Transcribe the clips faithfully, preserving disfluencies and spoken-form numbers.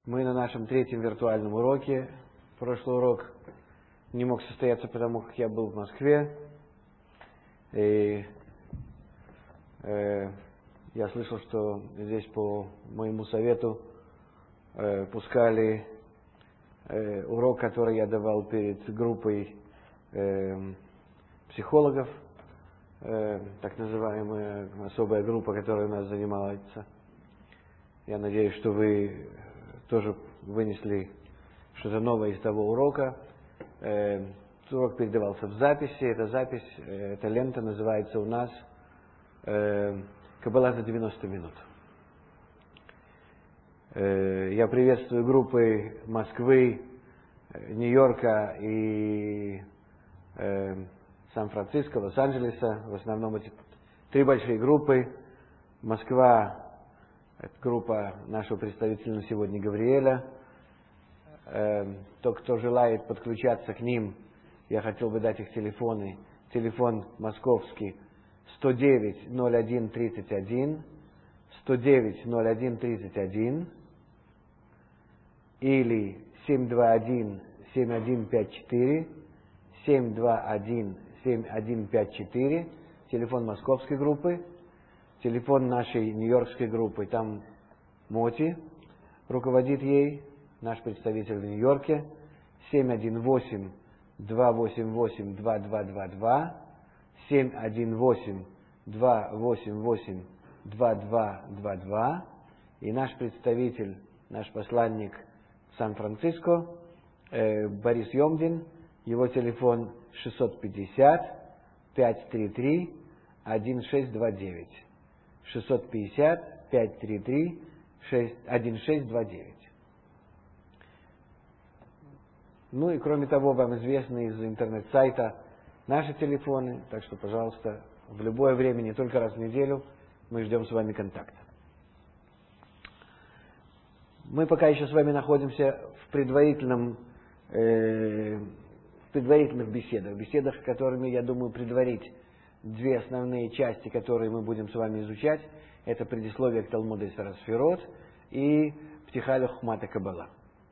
Мы на нашем третьем виртуальном уроке. Прошлый урок не мог состояться, потому как я был в Москве. И э, я слышал, что здесь по моему совету э, пускали э, урок, который я давал перед группой э, психологов, э, так называемая особая группа, которая у нас занимается. Я надеюсь, что вы тоже вынесли что-то новое из того урока. Э, урок передавался в записи. Эта запись, э, эта лента называется у нас э, «Каббала за девяносто минут». Э, я приветствую группы Москвы, Нью-Йорка и э, Сан-Франциско, Лос-Анджелеса. В основном эти три большие группы. Москва — это группа нашего представителя на сегодня Гавриэля. Э, тот, кто желает подключаться к ним, я хотел бы дать их телефоны. Телефон московский сто девять ноль один тридцать один, сто девять ноль один тридцать один или семь два один семь один пять четыре, семь два один семь один пять четыре, телефон московской группы. Телефон нашей нью-йоркской группы, там Моти руководит ей, наш представитель в Нью-Йорке, семь один восемь два восемь восемь два два два два, семь один восемь два восемь восемь два два два два, и наш представитель, наш посланник в Сан-Франциско, э, Борис Йомдин, его телефон шестьсот пятьдесят пятьсот тридцать три один шесть два девять. шестьсот пятьдесят пятьсот тридцать три один шесть два девять. Ну и кроме того, вам известны из интернет-сайта наши телефоны, так что, пожалуйста, в любое время, не только раз в неделю, мы ждем с вами контакта. Мы пока еще с вами находимся в предварительном, э, в предварительных беседах, беседах, которыми, я думаю, предварить две основные части, которые мы будем с вами изучать. Это предисловие к Талмуду Исер ха-Сфирот и Птиха ле-Хохмат ха-Каббала.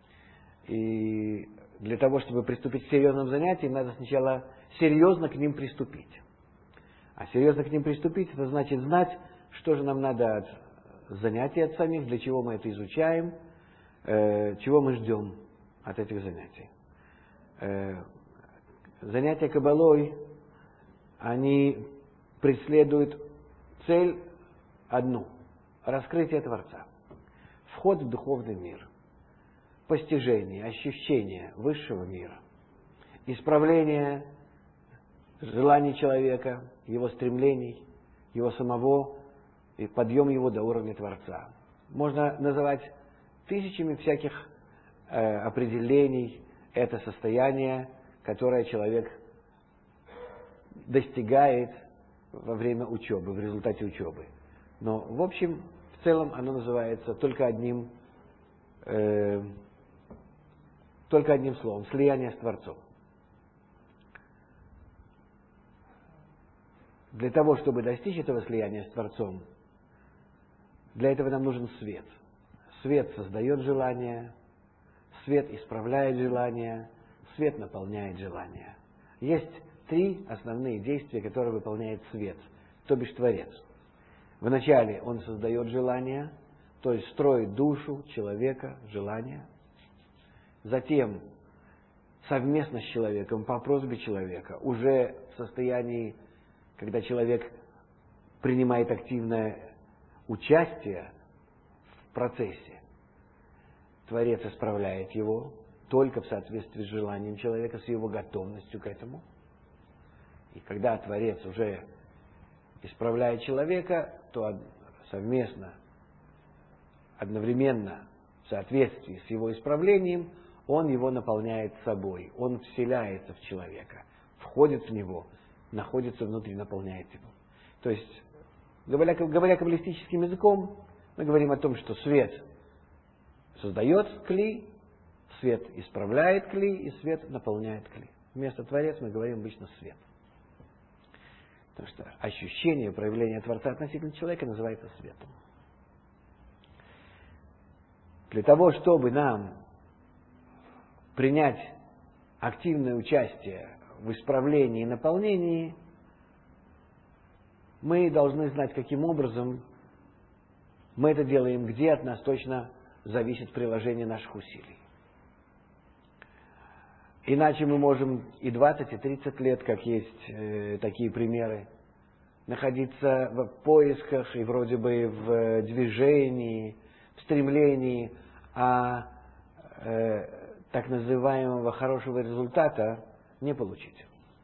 И для того, чтобы приступить к серьезным занятиям, надо сначала серьезно к ним приступить. А серьезно к ним приступить, это значит знать, что же нам надо от занятий от самих, для чего мы это изучаем, э, чего мы ждем от этих занятий. Э, занятия Каббалой, они преследуют цель одну – раскрытие Творца, вход в духовный мир, постижение, ощущение высшего мира, исправление желаний человека, его стремлений, его самого, и подъем его до уровня Творца. Можно называть тысячами всяких э, определений это состояние, которое человек достигает во время учебы, в результате учебы. Но, в общем, в целом оно называется только одним, э, только одним словом – слияние с Творцом. Для того, чтобы достичь этого слияния с Творцом, для этого нам нужен свет. Свет создает желание, свет исправляет желание, свет наполняет желание. Есть три основные действия, которые выполняет свет, то бишь Творец. Вначале он создает желание, то есть строит душу человека, желание. Затем совместно с человеком, по просьбе человека, уже в состоянии, когда человек принимает активное участие в процессе, Творец исправляет его только в соответствии с желанием человека, с его готовностью к этому. И когда Творец уже исправляет человека, то совместно, одновременно, в соответствии с его исправлением, он его наполняет собой, он вселяется в человека, входит в него, находится внутри, наполняет его. То есть, говоря, говоря каббалистическим языком, мы говорим о том, что свет создает кли, свет исправляет кли, и свет наполняет кли. Вместо Творец мы говорим обычно свет. Потому что ощущение, проявление Творца относительно человека называется светом. Для того, чтобы нам принять активное участие в исправлении и наполнении, мы должны знать, каким образом мы это делаем, где от нас точно зависит приложение наших усилий. Иначе мы можем и двадцать, и тридцать лет, как есть э, такие примеры, находиться в поисках и вроде бы в движении, в стремлении, а э, так называемого хорошего результата не получить.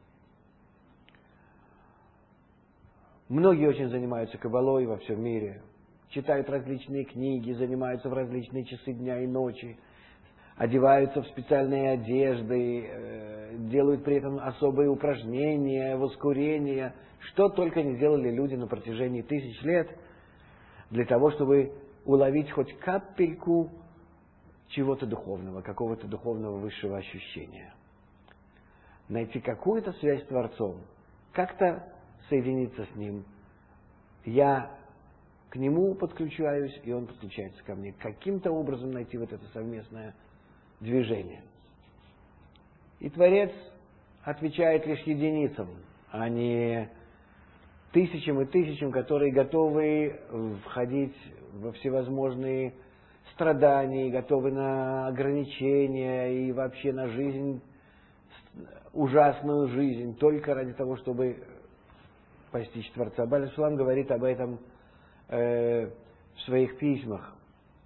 Многие очень занимаются кабалой во всем мире, читают различные книги, занимаются в различные часы дня и ночи, одеваются в специальные одежды, э, делают при этом особые упражнения, воскурения, что только не делали люди на протяжении тысяч лет для того, чтобы уловить хоть капельку чего-то духовного, какого-то духовного высшего ощущения. Найти какую-то связь с Творцом, как-то соединиться с Ним. Я к Нему подключаюсь, и Он подключается ко мне. Каким-то образом найти вот это совместное движение. И Творец отвечает лишь единицам, а не тысячам и тысячам, которые готовы входить во всевозможные страдания, готовы на ограничения и вообще на жизнь, ужасную жизнь, только ради того, чтобы постичь Творца. Баль Сулам говорит об этом э, в своих письмах,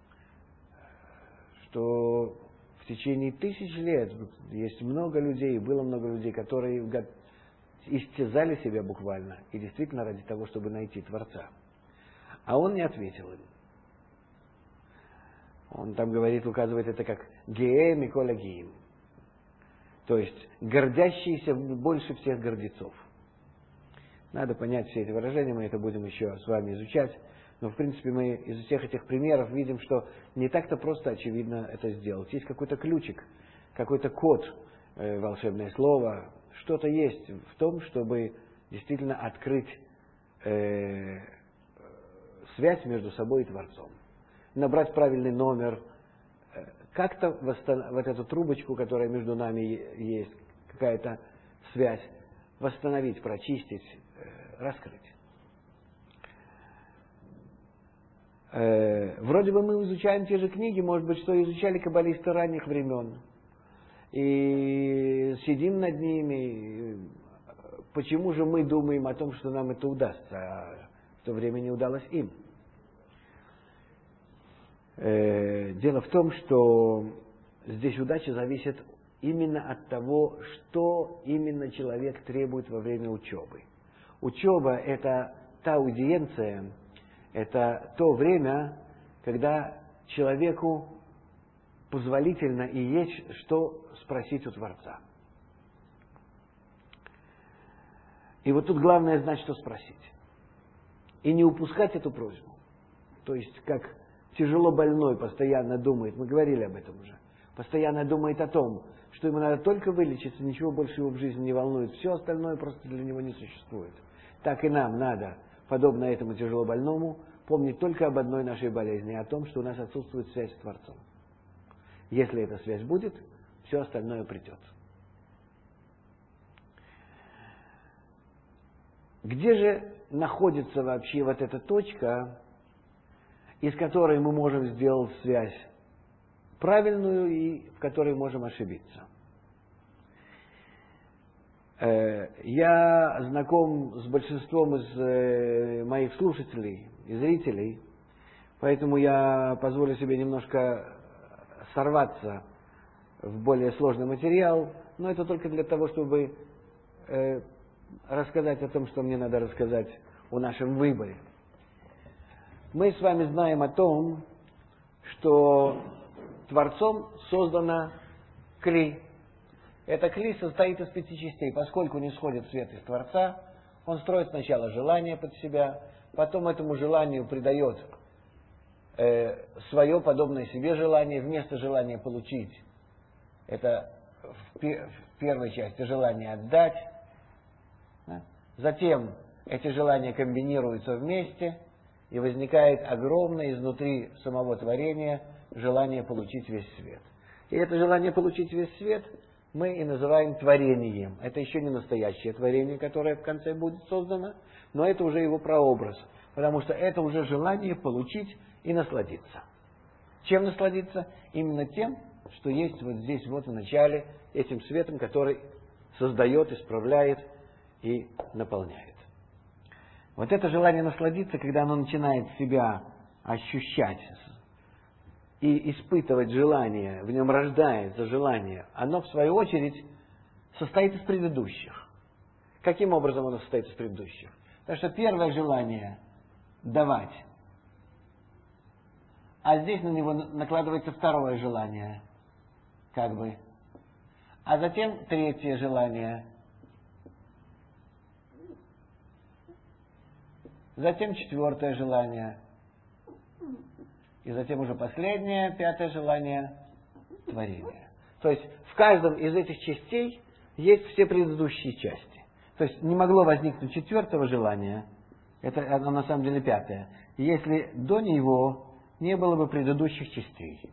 что в течение тысяч лет есть много людей, было много людей, которые истязали себя буквально, и действительно ради того, чтобы найти Творца. А он не ответил им. Он там говорит, указывает это как «геэ микола геим», то есть гордящийся больше всех гордецов. Надо понять все эти выражения, мы это будем еще с вами изучать. Но, в принципе, мы из всех этих примеров видим, что не так-то просто, очевидно, это сделать. Есть какой-то ключик, какой-то код, э, волшебное слово. Что-то есть в том, чтобы действительно открыть э, связь между собой и Творцом. Набрать правильный номер, э, как-то восстан... вот эту трубочку, которая между нами есть, какая-то связь, восстановить, прочистить, э, раскрыть. Э, вроде бы мы изучаем те же книги, может быть, что изучали каббалисты ранних времен. И сидим над ними. Почему же мы думаем о том, что нам это удастся, а в то время не удалось им? Э, дело в том, что здесь удача зависит именно от того, что именно человек требует во время учебы. Учеба – это та аудиенция, это то время, когда человеку позволительно и есть что спросить у Творца. И вот тут главное знать, что спросить. И не упускать эту просьбу. То есть, как тяжело больной постоянно думает, мы говорили об этом уже, постоянно думает о том, что ему надо только вылечиться, ничего больше его в жизни не волнует, все остальное просто для него не существует. Так и нам надо, подобно этому тяжело больному, помнить только об одной нашей болезни, о том, что у нас отсутствует связь с Творцом. Если эта связь будет, все остальное придет. Где же находится вообще вот эта точка, из которой мы можем сделать связь правильную и в которой можем ошибиться? Я знаком с большинством из моих слушателей и зрителей, поэтому я позволю себе немножко сорваться в более сложный материал, но это только для того, чтобы рассказать о том, что мне надо рассказать о нашем выборе. Мы с вами знаем о том, что Творцом создана кли. Эта кли состоит из пяти частей. Поскольку не сходит свет из Творца, он строит сначала желание под себя, потом этому желанию придает э, свое подобное себе желание, вместо желания получить. Это в, пе- в первой части желание отдать. Да? Затем эти желания комбинируются вместе, и возникает огромное изнутри самого творения желание получить весь свет. И это желание получить весь свет мы и называем творением. Это еще не настоящее творение, которое в конце будет создано, но это уже его прообраз, потому что это уже желание получить и насладиться. Чем насладиться? Именно тем, что есть вот здесь, вот в начале, этим светом, который создает, исправляет и наполняет. Вот это желание насладиться, когда оно начинает себя ощущать и испытывать желание, в нем рождается желание, оно, в свою очередь, состоит из предыдущих. Каким образом оно состоит из предыдущих? Потому что первое желание – давать. А здесь на него накладывается второе желание, как бы. А затем третье желание. Затем четвертое желание. И затем уже последнее, пятое желание – творение. То есть в каждом из этих частей есть все предыдущие части. То есть не могло возникнуть четвертого желания, это оно на самом деле пятое, если до него не было бы предыдущих частей.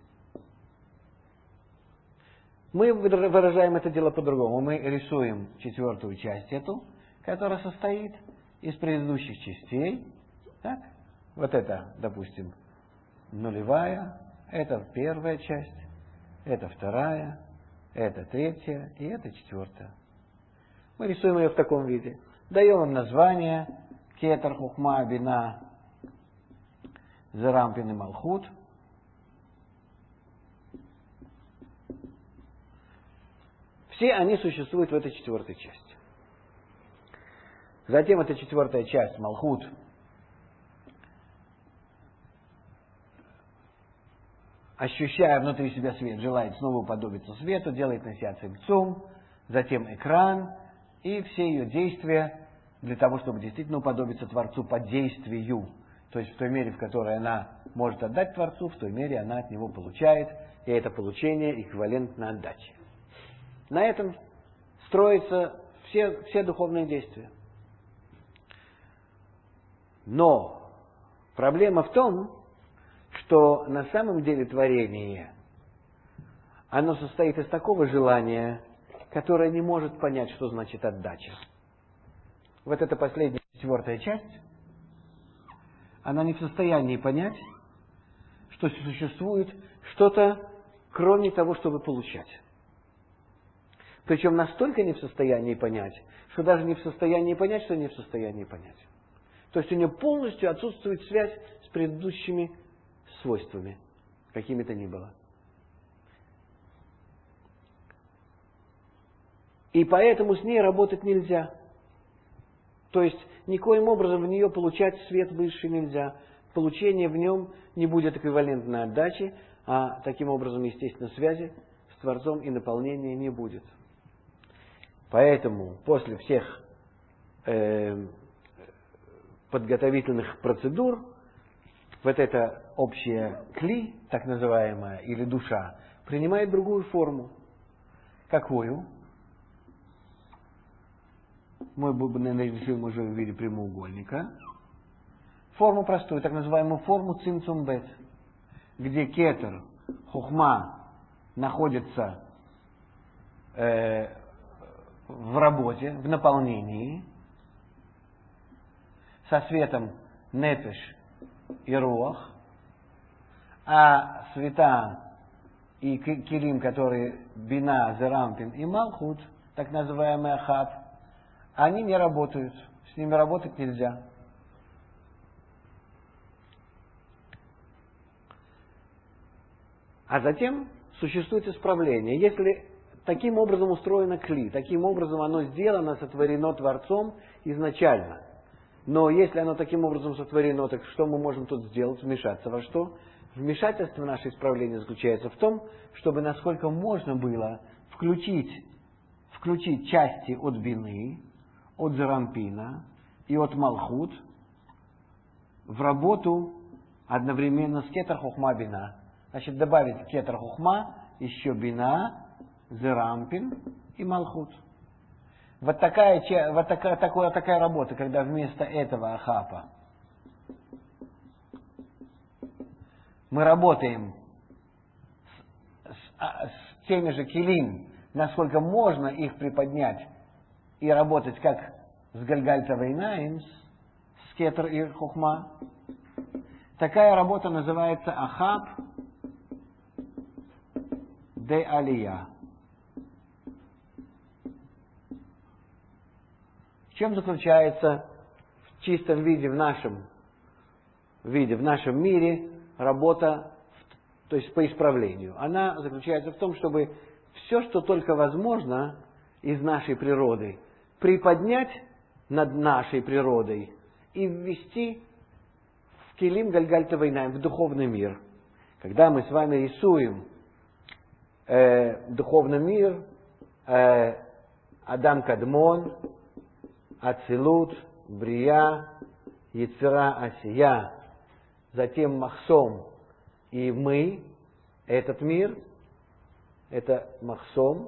Мы выражаем это дело по-другому. Мы рисуем четвертую часть эту, которая состоит из предыдущих частей. Так? Вот это, допустим, нулевая, это первая часть, это вторая, это третья и это четвертая. Мы рисуем ее в таком виде. Даем им название Кетер, Хухма, Бина, Зерампин и Малхут. Все они существуют в этой четвертой части. Затем эта четвертая часть, Малхут, ощущая внутри себя свет, желает снова уподобиться свету, делает на себя цимцум, затем экран и все ее действия для того, чтобы действительно уподобиться Творцу по действию. То есть в той мере, в которой она может отдать Творцу, в той мере она от него получает, и это получение эквивалентно отдаче. На этом строятся все, все духовные действия. Но проблема в том, что на самом деле творение, оно состоит из такого желания, которое не может понять, что значит отдача. Вот эта последняя, четвертая часть, она не в состоянии понять, что существует что-то, кроме того, чтобы получать. Причем настолько не в состоянии понять, что даже не в состоянии понять, что не в состоянии понять. То есть у нее полностью отсутствует связь с предыдущими свойствами, какими то ни было. И поэтому с ней работать нельзя. То есть никоим образом в нее получать свет высший нельзя. Получение в нем не будет эквивалентной отдаче, а таким образом, естественно, связи с Творцом и наполнения не будет. Поэтому после всех э, подготовительных процедур вот эта общая кли, так называемая, или душа, принимает другую форму. Какую? Мы нарисуем уже в виде прямоугольника. Форму простую, так называемую форму цимцум-бет, где кетер, хухма находится э, в работе, в наполнении, со светом нефеш и руах, а света и килим, которые бина, зерампин и малхут, так называемый ахав, они не работают, с ними работать нельзя. А затем существует исправление. Если таким образом устроено кли, таким образом оно сделано, сотворено Творцом изначально. Но если оно таким образом сотворено, так что мы можем тут сделать? Вмешаться во что? Вмешательство, наше исправление заключается в том, чтобы насколько можно было включить, включить части от бины, от зерампина и от малхут в работу одновременно с кетер хухма бина. Значит, добавить кетер хухма, еще бина, зерампин и малхут. Вот такая, вот такая, такая, такая работа, когда вместо этого ахапа мы работаем с теми же келим, насколько можно их приподнять и работать как с Гальгальта Вейнаим, с кетер и хухма. Такая работа называется ахаб де алия. В чем заключается в чистом виде, в нашем виде, в нашем мире работа, то есть по исправлению? Она заключается в том, чтобы все, что только возможно из нашей природы, приподнять над нашей природой и ввести в келим Гальгальта Вейнаим, в духовный мир. Когда мы с вами рисуем э, духовный мир, э, Адам Кадмон, Ацилут, Брия, Яцера, Асия, затем Махсом и мы, этот мир, это Махсом,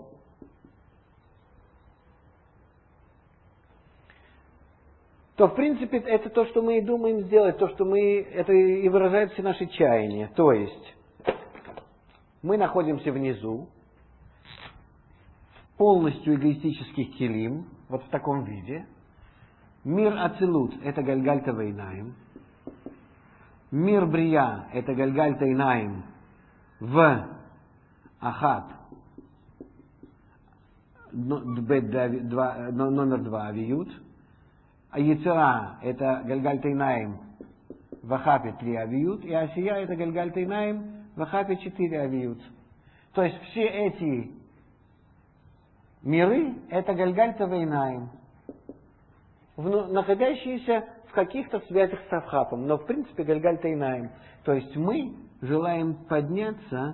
то, в принципе, это то, что мы и думаем сделать, то, что мы, это и выражает все наши чаяния. То есть, мы находимся внизу, полностью эгоистических келим, вот в таком виде. Мир Ацилут – это Гальгальта Вейнаим. Мир Брия – это Гальгальта Вейнаим в Ахаб, номер два Авиют. А Яцера – это Гальгальта Вейнаим в Ахапе три Авиют. И Асия – это Гальгальта Вейнаим в Ахапе четыре Авиют. То есть все эти миры – это Гальгальта Вейнаим, находящиеся в каких-то связях с Ахапом, но в принципе Гальгальта Вейнаим. То есть мы желаем подняться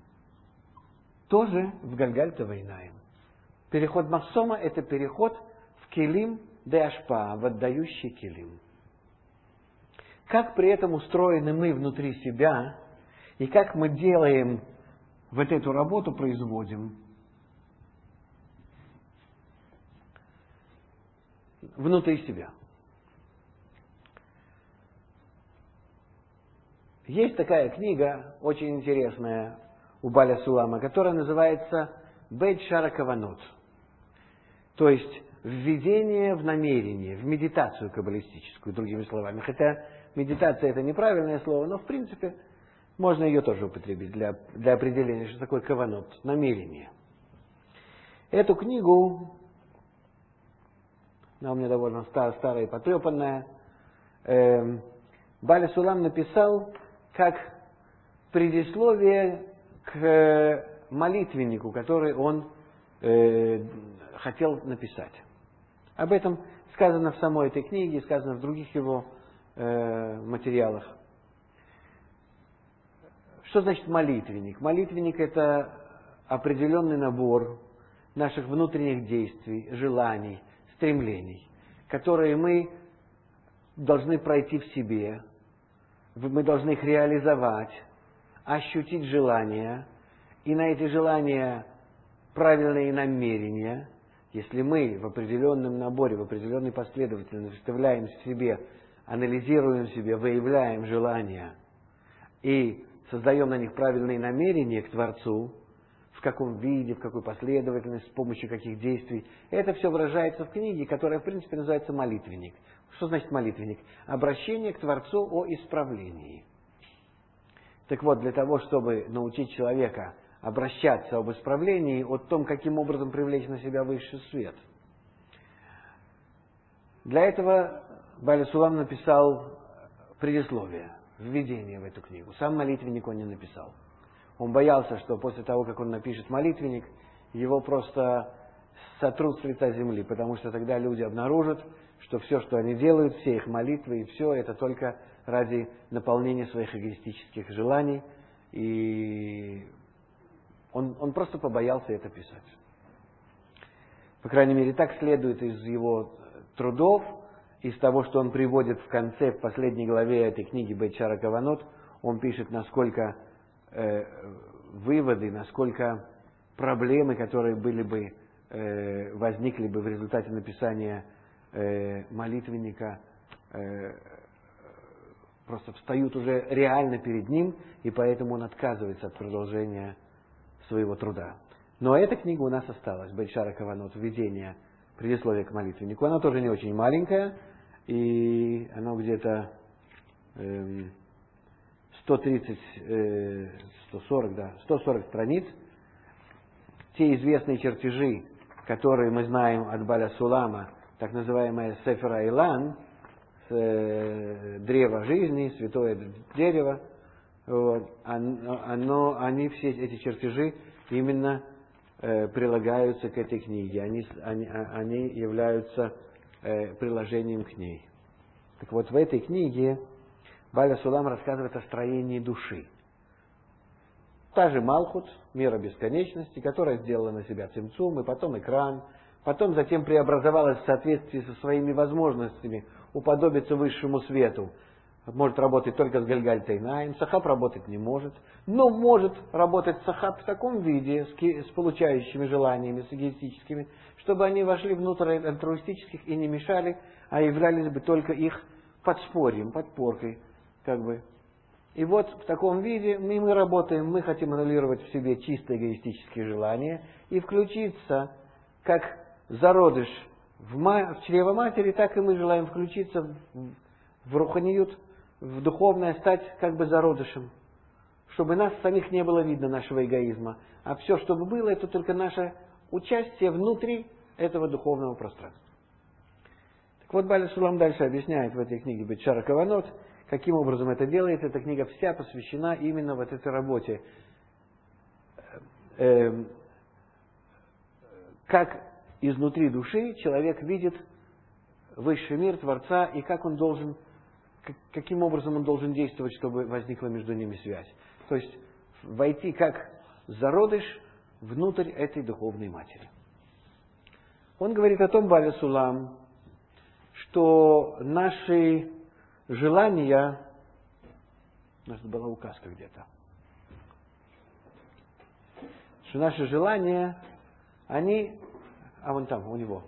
тоже в Гальгальта Вейнаим. Переход Махсома – это переход в келим де ашпа, в отдающий келим. Как при этом устроены мы внутри себя, и как мы делаем вот эту работу, производим внутри себя. Есть такая книга, очень интересная, у Баля Сулама, которая называется Бейт Шара Каванот. То есть введение в намерение, в медитацию каббалистическую, другими словами. Хотя медитация это неправильное слово, но в принципе можно ее тоже употребить для, для определения, что такое каванот, намерение. Эту книгу, она у меня довольно старая, старая и потрепанная, э, Баля Сулам написал как предисловие к молитвеннику, который он э, хотел написать. Об этом сказано в самой этой книге, сказано в других его э, материалах. Что значит молитвенник? Молитвенник – это определенный набор наших внутренних действий, желаний, стремлений, которые мы должны пройти в себе, мы должны их реализовать, ощутить желания, и на эти желания правильные намерения. Если мы в определенном наборе, в определенной последовательности вставляем в себе, анализируем в себе, выявляем желания и создаем на них правильные намерения к Творцу, в каком виде, в какой последовательности, с помощью каких действий, это все выражается в книге, которая в принципе называется «Молитвенник». Что значит молитвенник? Обращение к Творцу о исправлении. Так вот, для того, чтобы научить человека обращаться об исправлении, о том, каким образом привлечь на себя высший свет. Для этого Баля Сулам написал предисловие, введение в эту книгу. Сам молитвенник он не написал. Он боялся, что после того, как он напишет молитвенник, его просто сотрут с лица земли, потому что тогда люди обнаружат, что все, что они делают, все их молитвы и все, это только ради наполнения своих эгоистических желаний. И он, он просто побоялся это писать. По крайней мере, так следует из его трудов, из того, что он приводит в конце, в последней главе этой книги Бейт Шара Каванот, он пишет, насколько э, выводы, насколько проблемы, которые были бы, э, возникли бы в результате написания э, молитвенника, э, просто встают уже реально перед ним, и поэтому он отказывается от продолжения своего труда. Но эта книга у нас осталась, Бейт-Шара Каванот, введение, предисловие к молитвеннику. Она тоже не очень маленькая, и она где-то эм, сто тридцать, э, сто сорок, да, сто сорок страниц. Те известные чертежи, которые мы знаем от Баля Сулама, так называемое Сефер Айлан, э, древо жизни, святое дерево, вот, оно, оно, они все эти чертежи именно э, прилагаются к этой книге, они, они, они являются э, приложением к ней. Так вот, в этой книге Баля Сулам рассказывает о строении души. Та же Малхут, мера бесконечности, которая сделала на себя цимцум, и потом экран, потом затем преобразовалась в соответствии со своими возможностями, уподобиться высшему свету. Может работать только с Гальгаль Тейнаем, Сахаб работать не может, но может работать Сахаб в таком виде, с, ки, с получающими желаниями, с эгоистическими, чтобы они вошли внутрь альтруистических и не мешали, а являлись бы только их подспорьем, подпоркой, как бы. И вот в таком виде мы, мы работаем, мы хотим аннулировать в себе чисто эгоистические желания и включиться, как зародыш в, ма- в чрево матери, так и мы желаем включиться в, в руханиют, в духовное, стать как бы зародышем, чтобы нас самих не было видно, нашего эгоизма, а все, что бы было, это только наше участие внутри этого духовного пространства. Так вот, Баля Сулам дальше объясняет в этой книге Бейт-Шара Каванот, каким образом это делается. Эта книга вся посвящена именно вот этой работе. Э, как изнутри души человек видит высший мир Творца и как он должен, каким образом он должен действовать, чтобы возникла между ними связь. То есть войти как зародыш внутрь этой духовной матери. Он говорит о том, Баля Сулам, что наши желания, у нас была указка где-то, что наши желания, они, а вон там, у него,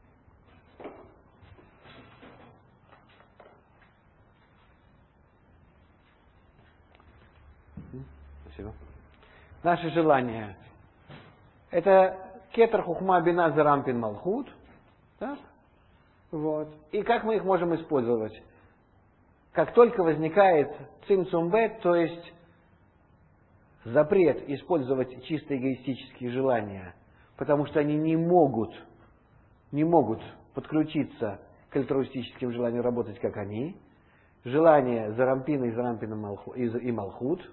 спасибо. Наши желания, это кетер хухма бина зарампин малхут, так? Вот. И как мы их можем использовать? Как только возникает цимцумбет, то есть запрет использовать чисто эгоистические желания, потому что они не могут, не могут подключиться к альтруистическим желаниям, работать как они, желание зарампина и зарампина малху, и, и малхут,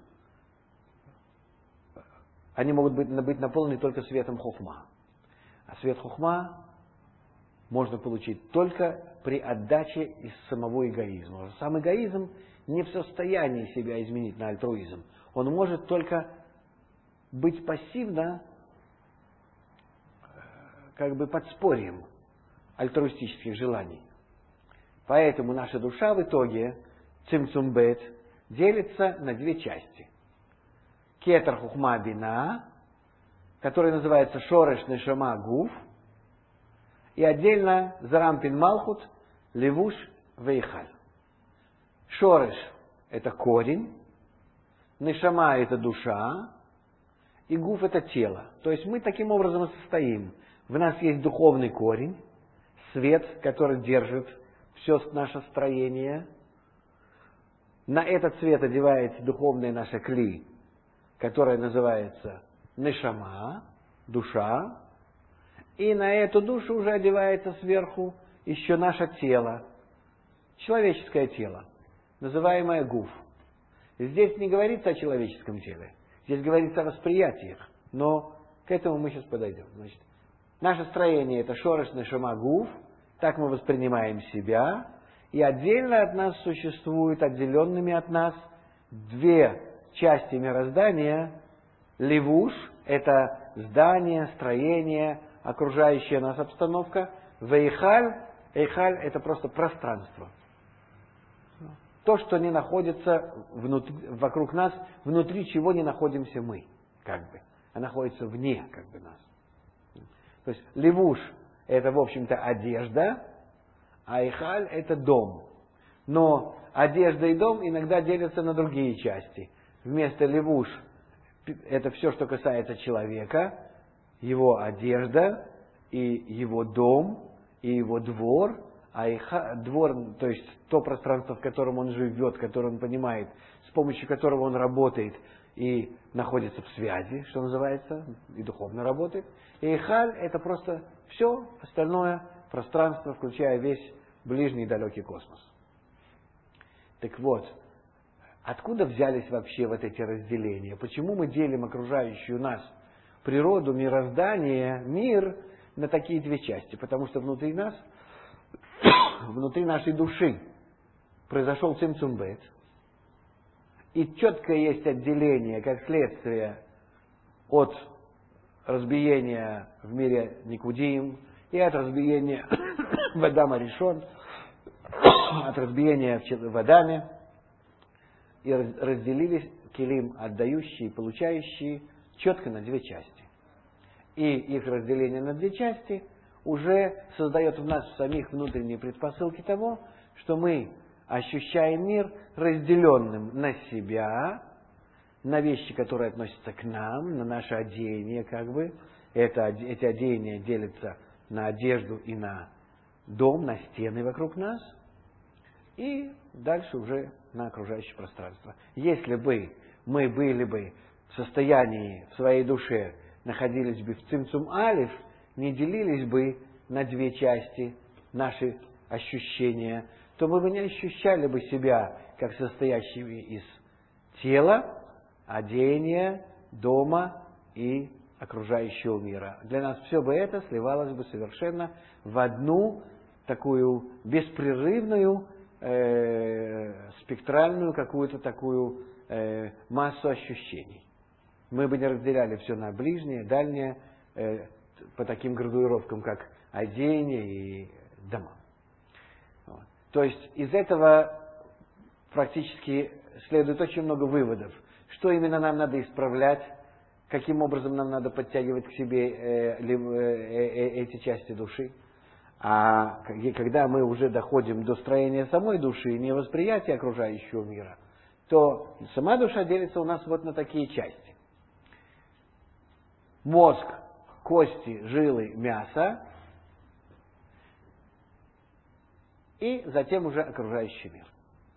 они могут быть, быть наполнены только светом хухма. А свет хухма можно получить только при отдаче из самого эгоизма. Сам эгоизм не в состоянии себя изменить на альтруизм. Он может только быть пассивно, как бы подспорьем альтруистических желаний. Поэтому наша душа в итоге, цимцумбет, делится на две части. Кетер хухма бина, который называется шореш нешама гуф, и отдельно зарампин малхут, левуш вейхаль. Шореш – это корень, нешама – это душа, и гуф – это тело. То есть мы таким образом и состоим. В нас есть духовный корень, свет, который держит все наше строение. На этот свет одевается духовное наше кли, которое называется нешама, душа. И на эту душу уже одевается сверху еще наше тело, человеческое тело, называемое гуф. Здесь не говорится о человеческом теле, здесь говорится о восприятиях, но к этому мы сейчас подойдем. Значит, наше строение – это шореш нешама гуф, так мы воспринимаем себя, и отдельно от нас существуют, отделенными от нас, две части мироздания. Левуш – это здание, строение, окружающая нас обстановка. Вейхаль, эйхаль – это просто пространство. То, что не находится внутри, вокруг нас, внутри чего не находимся мы, как бы, а находится вне, как бы, нас. То есть левуш – это, в общем-то, одежда, а эйхаль – это дом. Но одежда и дом иногда делятся на другие части. Вместо левуш это все, что касается человека, его одежда, и его дом, и его двор, а их двор, то есть то пространство, в котором он живет, которое он понимает, с помощью которого он работает и находится в связи, что называется, и духовно работает. И Эйхаль – это просто все остальное пространство, включая весь ближний и далекий космос. Так вот, откуда взялись вообще вот эти разделения? Почему мы делим окружающую нас природу, мироздание, мир на такие две части? Потому что внутри нас, внутри нашей души произошел цимцум бет, и четкое есть отделение, как следствие от разбиения в мире Никудим и от разбиения в Адама Ришон, от разбиения в Адаме, и разделились келим отдающие и получающие четко на две части. И их разделение на две части уже создает в нас самих внутренние предпосылки того, что мы ощущаем мир разделенным на себя, на вещи, которые относятся к нам, на наше одеяние, как бы. Это, эти одеяния делятся на одежду и на дом, на стены вокруг нас, и дальше уже на окружающее пространство. Если бы мы были бы в состоянии, в своей душе, находились бы в цимцум алиф, не делились бы на две части наши ощущения, то мы бы не ощущали бы себя как состоящими из тела, одеяния, дома и окружающего мира. Для нас все бы это сливалось бы совершенно в одну такую беспрерывную, э, спектральную какую-то такую э, массу ощущений. Мы бы не разделяли все на ближнее, дальнее, э, по таким градуировкам, как одеяние и дома. Вот. То есть из этого практически следует очень много выводов. Что именно нам надо исправлять, каким образом нам надо подтягивать к себе э, э, э, эти части души. А когда мы уже доходим до строения самой души, не восприятия окружающего мира, то сама душа делится у нас вот на такие части. Мозг, кости, жилы, мясо, и затем уже окружающий мир.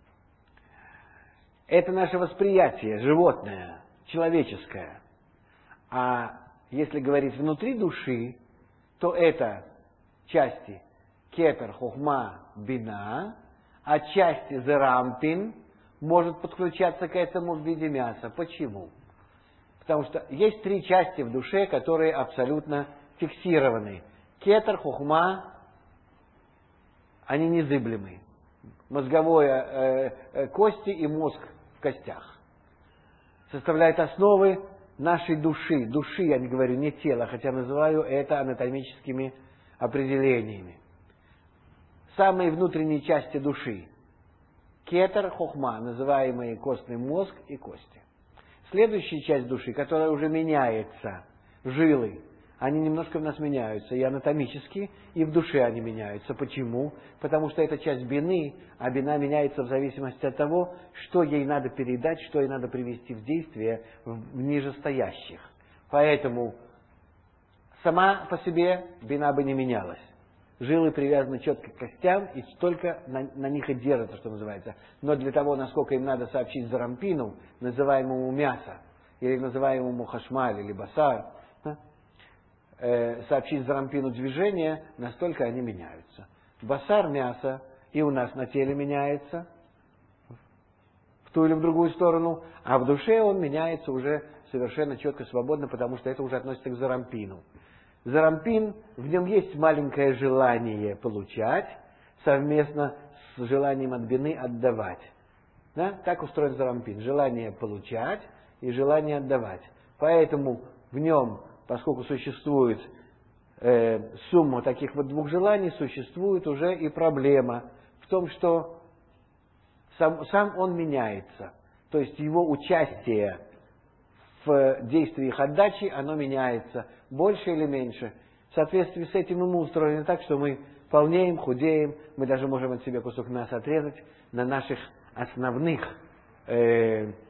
Это наше восприятие животное, человеческое. А если говорить внутри души, то это части кетер, хохма, бина, а части зерампин может подключаться к этому в виде мяса. Почему? Потому что есть три части в душе, которые абсолютно фиксированы. Кетер, хохма, они незыблемы. Мозговое э, э, кости и мозг в костях составляют основы нашей души. Души, я не говорю, не тела, хотя называю это анатомическими определениями. Самые внутренние части души. Кетер, хохма, называемые костный мозг и кости. Следующая часть души, которая уже меняется, жилы, они немножко в нас меняются, и анатомически, и в душе они меняются. Почему? Потому что это часть бины, а бина меняется в зависимости от того, что ей надо передать, что ей надо привести в действие в нижестоящих. Поэтому сама по себе бина бы не менялась. Жилы привязаны четко к костям, и только на, на них и держатся, что называется. Но для того, насколько им надо сообщить зарампину, называемому мясо, или называемому хашмаль, или басар, да, э, сообщить зарампину движение, настолько они меняются. Басар, мясо, и у нас на теле меняется, в ту или в другую сторону, а в душе он меняется уже совершенно четко, свободно, потому что это уже относится к зарампину. Зарампин, в нем есть маленькое желание получать, совместно с желанием от бины отдавать. Да? Так устроен зарампин. Желание получать и желание отдавать. Поэтому в нем, поскольку существует э, сумма таких вот двух желаний, существует уже и проблема в том, что сам, сам он меняется. То есть его участие в действиях отдачи, оно меняется, больше или меньше. В соответствии с этим мы устроены так, что мы полнеем, худеем, мы даже можем от себя кусок мяса отрезать на наших основных э,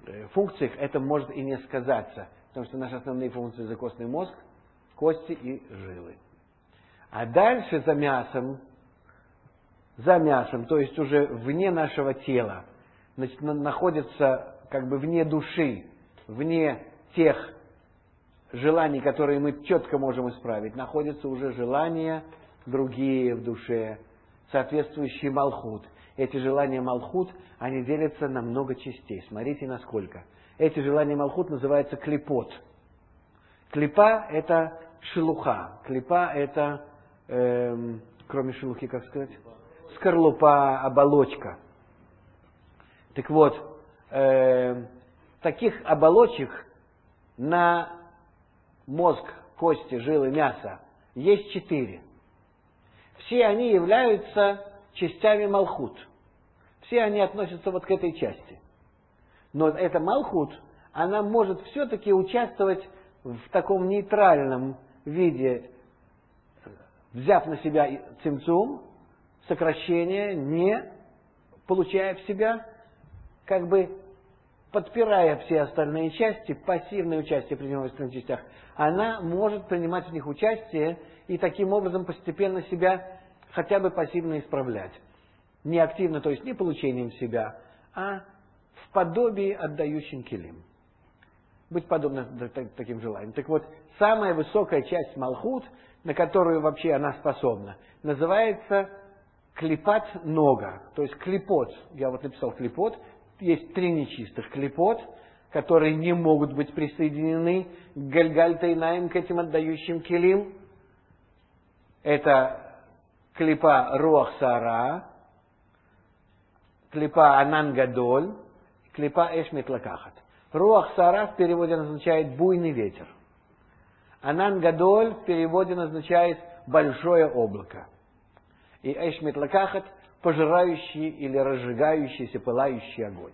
функциях это может и не сказаться, потому что наши основные функции — это костный мозг, кости и жилы. А дальше за мясом, за мясом, то есть уже вне нашего тела, значит, находится как бы вне души, вне тех желаний, которые мы четко можем исправить, находятся уже желания другие в душе, соответствующие малхут. Эти желания малхут, они делятся на много частей. Смотрите, насколько. Эти желания малхут называются клипот. Клипа – это шелуха. Клипа – это, эм, кроме шелухи, как сказать, скорлупа, оболочка. Так вот, э, таких оболочек на мозг, кости, жилы, мясо есть четыре. Все они являются частями малхут. Все они относятся вот к этой части. Но эта малхут, она может все-таки участвовать в таком нейтральном виде, взяв на себя цимцум, сокращение, не получая в себя, как бы подпирая все остальные части, пассивное участие принимать в остальных частях, она может принимать в них участие и таким образом постепенно себя хотя бы пассивно исправлять. Не активно, то есть не получением себя, а в подобии отдающим килим. Быть подобно таким желаниям. Так вот, самая высокая часть малхут, на которую вообще она способна, называется клипат нога, то есть клипот. Я вот написал клипот. Есть три нечистых клипот, которые не могут быть присоединены к гальгальтайнаим, к этим отдающим килим. Это клипа руах сара, клипа анан гадоль, клипа эш митлакахат. Руах сара в переводе означает буйный ветер. Анан гадоль в переводе означает большое облако. И эш митлакахат — пожирающий или разжигающийся, пылающий огонь.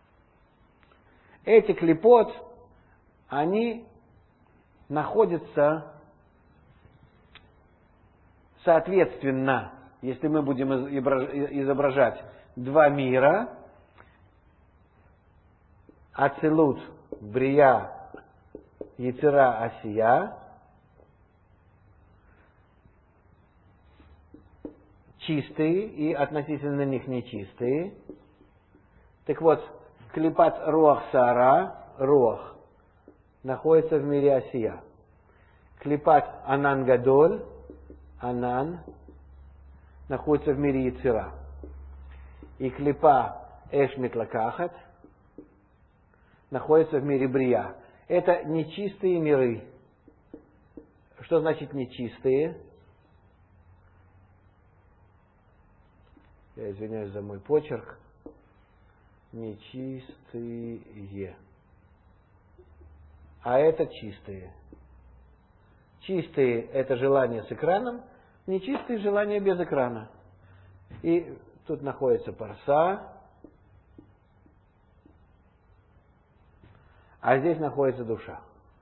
Эти клипот, они находятся соответственно, если мы будем изображать два мира, Ацилут, Брия, Яцера, Асия, чистые и относительно них нечистые. Так вот, клипат руах сара, руах, находится в мире Асия. Клипат анан гадоль, анан, находится в мире Яцера. И клипа эш митлакахат находится в мире Брия. Это нечистые миры. Что значит нечистые? Я извиняюсь за мой почерк. Нечистые. А это чистые. Чистые – это желание с экраном, нечистые – желание без экрана. И тут находится парса, а здесь находится душа.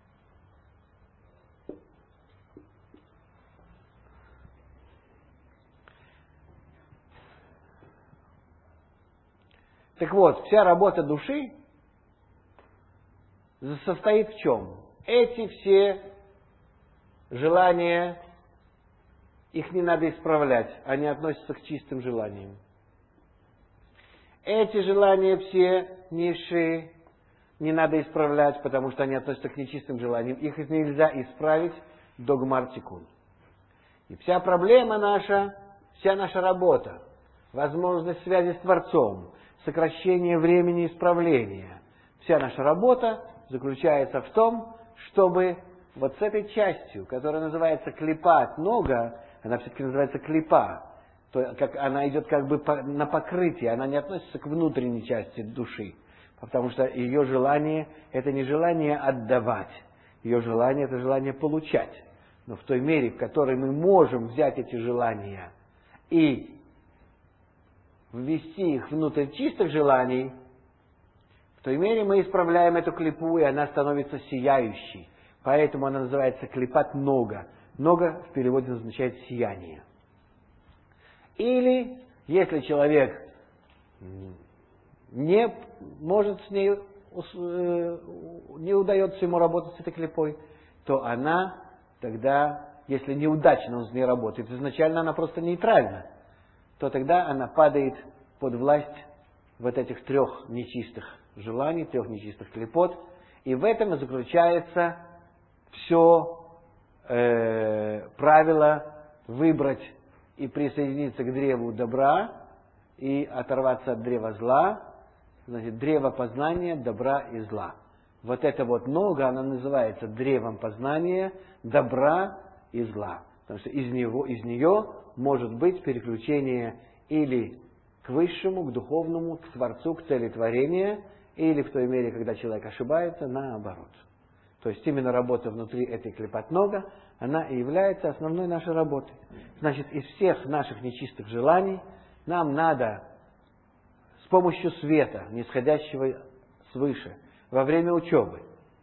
Так вот, вся работа души состоит в чем? Эти все желания, их не надо исправлять, они относятся к чистым желаниям. Эти желания все низшие, не надо исправлять, потому что они относятся к нечистым желаниям. Их нельзя исправить до гмар тикун. И вся проблема наша, вся наша работа, возможность связи с Творцом, сокращение времени исправления, вся наша работа заключается в том, чтобы вот с этой частью, которая называется клипа, нога, она все-таки называется клипа, то как, она идет как бы по, на покрытие, она не относится к внутренней части души, потому что ее желание – это не желание отдавать, ее желание – это желание получать. Но в той мере, в которой мы можем взять эти желания и ввести их внутрь чистых желаний, в той мере мы исправляем эту клипу, и она становится сияющей. Поэтому она называется клипат нога. Нога в переводе означает сияние. Или, если человек не может с ней не удается ему работать с этой клипой, то она тогда, если неудачно он с ней работает, изначально она просто нейтральна, то тогда она падает под власть вот этих трех нечистых желаний, трех нечистых клипот. И в этом и заключается все э, правило выбрать и присоединиться к древу добра и оторваться от древа зла. Значит, древо познания добра и зла. Вот это вот нога, она называется древом познания добра и зла. Потому что из, него, из нее может быть переключение или к высшему, к духовному, к Творцу, к цели творения, или в той мере, когда человек ошибается, наоборот. То есть именно работа внутри этой клипот нога, она и является основной нашей работой. Значит, из всех наших нечистых желаний нам надо с помощью света, нисходящего свыше, во время учебы,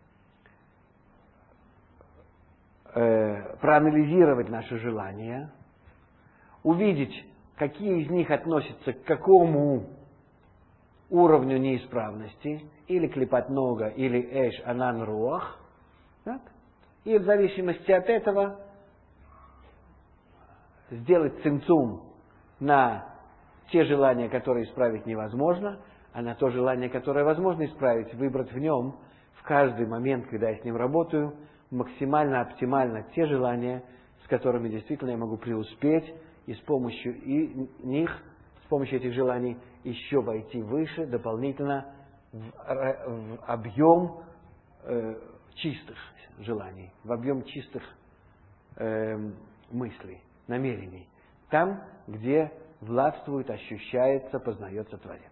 э, проанализировать наши желания, увидеть, какие из них относятся к какому уровню неисправности, или клипот нога, или эш анан руах. Так? И в зависимости от этого сделать цимцум на те желания, которые исправить невозможно, а на то желание, которое возможно исправить, выбрать в нем в каждый момент, когда я с ним работаю, максимально оптимально те желания, с которыми действительно я могу преуспеть, и с помощью и них, с помощью этих желаний еще войти выше, дополнительно в, в объем э, чистых желаний, в объем чистых э, мыслей, намерений. Там, где властвует, ощущается, познается Творец.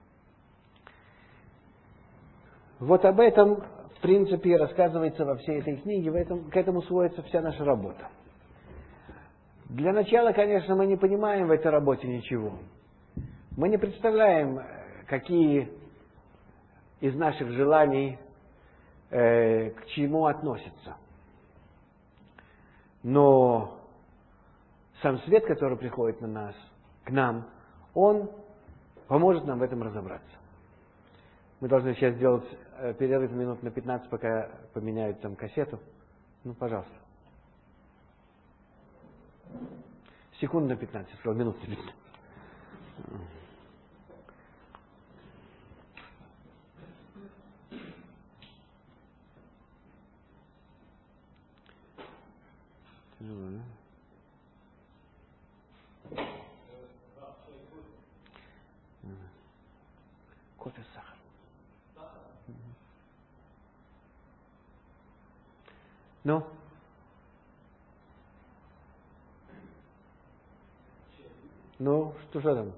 Вот об этом, в принципе, рассказывается во всей этой книге, в этом, к этому сводится вся наша работа. Для начала, конечно, мы не понимаем в этой работе ничего. Мы не представляем, какие из наших желаний э, к чему относятся. Но сам свет, который приходит на нас, к нам, он поможет нам в этом разобраться. Мы должны сейчас сделать перерыв минут на пятнадцать, пока поменяют там кассету. Ну, пожалуйста. Секунд на пятнадцать, сказал, минут на пятнадцать. Тяжело, да? Кофе с сахаром. Ну? Ну, что же там?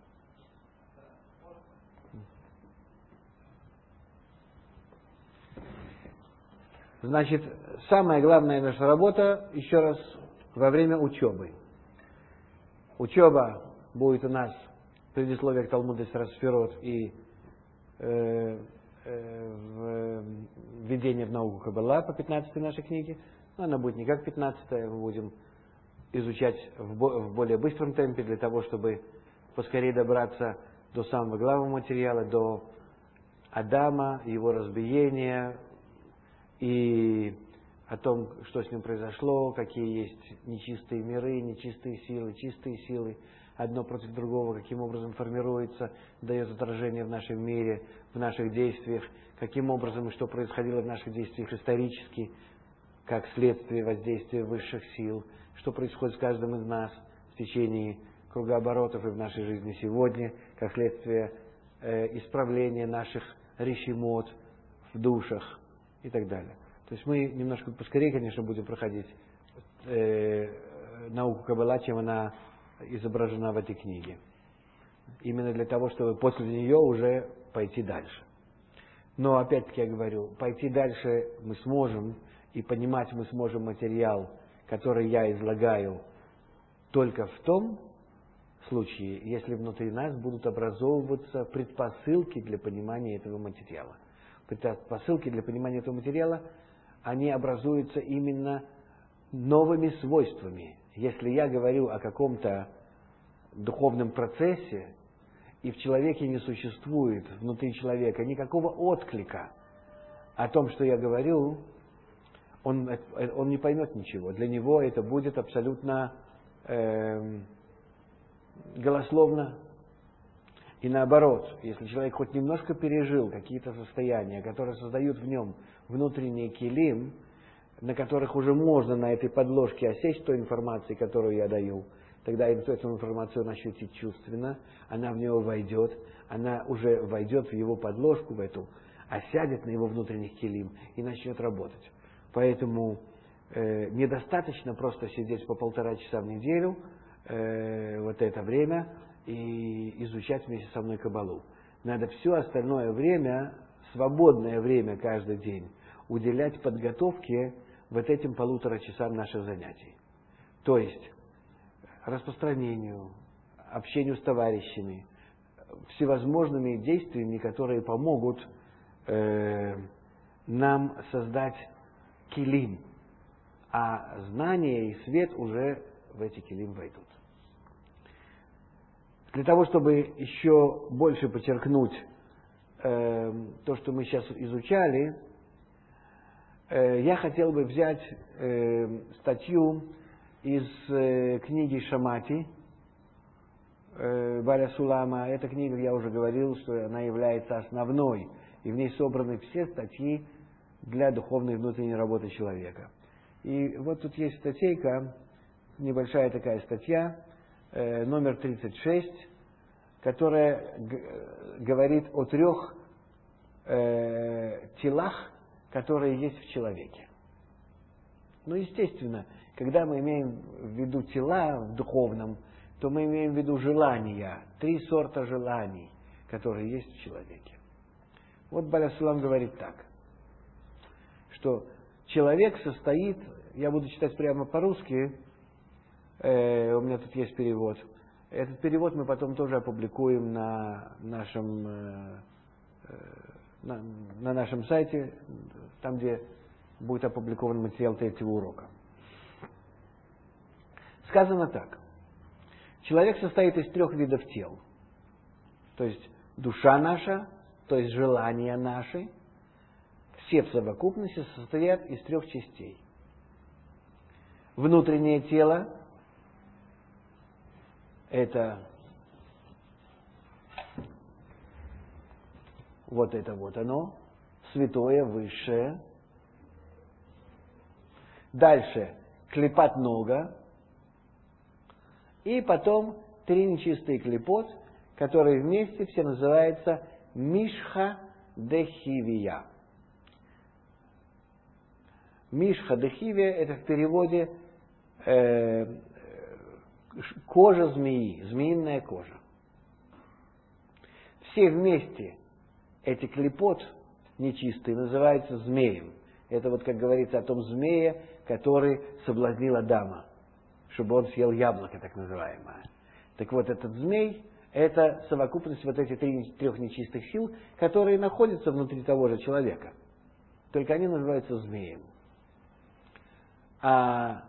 Значит, самая главная наша работа, еще раз, во время учебы. Учеба будет у нас предисловие к Талмуду Сферот и э, э, введение в науку Каббала по пятнадцатой нашей книге. Но она будет не как пятнадцатая, мы будем изучать в, бо- в более быстром темпе для того, чтобы поскорее добраться до самого главного материала, до Адама, его разбиения и о том, что с ним произошло, какие есть нечистые миры, нечистые силы, чистые силы, одно против другого, каким образом формируется, дает отражение в нашем мире, в наших действиях, каким образом и что происходило в наших действиях исторически, как следствие воздействия высших сил, что происходит с каждым из нас в течение кругооборотов и в нашей жизни сегодня, как следствие э, исправления наших решимот в душах и так далее. То есть мы немножко поскорее, конечно, будем проходить э, науку Каббала, чем она изображена в этой книге. Именно для того, чтобы после нее уже пойти дальше. Но опять-таки я говорю, пойти дальше мы сможем, и понимать мы сможем материал, который я излагаю, только в том случае, если внутри нас будут образовываться предпосылки для понимания этого материала. Предпосылки для понимания этого материала, они образуются именно новыми свойствами. Если я говорю о каком-то духовном процессе, и в человеке не существует, внутри человека, никакого отклика о том, что я говорю, он, он не поймет ничего. Для него это будет абсолютно э, голословно. И наоборот, если человек хоть немножко пережил какие-то состояния, которые создают в нем внутренний килим, на которых уже можно на этой подложке осесть той информации, которую я даю, тогда эту информацию он ощутит чувственно, она в него войдет, она уже войдет в его подложку, в эту, осядет на его внутренних килим и начнет работать. Поэтому э, недостаточно просто сидеть по полтора часа в неделю, э, вот это время, и изучать вместе со мной Кабалу. Надо все остальное время, свободное время каждый день, уделять подготовке вот этим полутора часам наших занятий. То есть распространению, общению с товарищами, всевозможными действиями, которые помогут э, нам создать килим, а знание и свет уже в эти килим войдут. Для того, чтобы еще больше подчеркнуть э, то, что мы сейчас изучали, э, я хотел бы взять э, статью из э, книги Шамати э, Баля Сулама. Эта книга, я уже говорил, что она является основной, и в ней собраны все статьи для духовной внутренней работы человека. И вот тут есть статейка, небольшая такая статья, номер тридцать шесть, которая говорит о трех э, телах, которые есть в человеке. Ну, естественно, когда мы имеем в виду тела в духовном, то мы имеем в виду желания, три сорта желаний, которые есть в человеке. Вот Баля Сулам говорит так, что человек состоит, я буду читать прямо по-русски, э, у меня тут есть перевод. Этот перевод мы потом тоже опубликуем на нашем, э, на, на нашем сайте, там, где будет опубликован материал третьего урока. Сказано так. Человек состоит из трех видов тел. То есть душа наша, то есть желания наши, все в совокупности состоят из трех частей. Внутреннее тело – это вот это вот оно, святое, высшее. Дальше клипат нога. И потом три нечистые клипот, которые вместе все называются Мишха Дехивия. Мишха Дехивия – это в переводе э, кожа змеи, змеиная кожа. Все вместе эти клипот нечистые называются змеем. Это вот, как говорится, о том змее, который соблазнил Адама, чтобы он съел яблоко, так называемое. Так вот, этот змей – это совокупность вот этих трех нечистых сил, которые находятся внутри того же человека. Только они называются змеем. А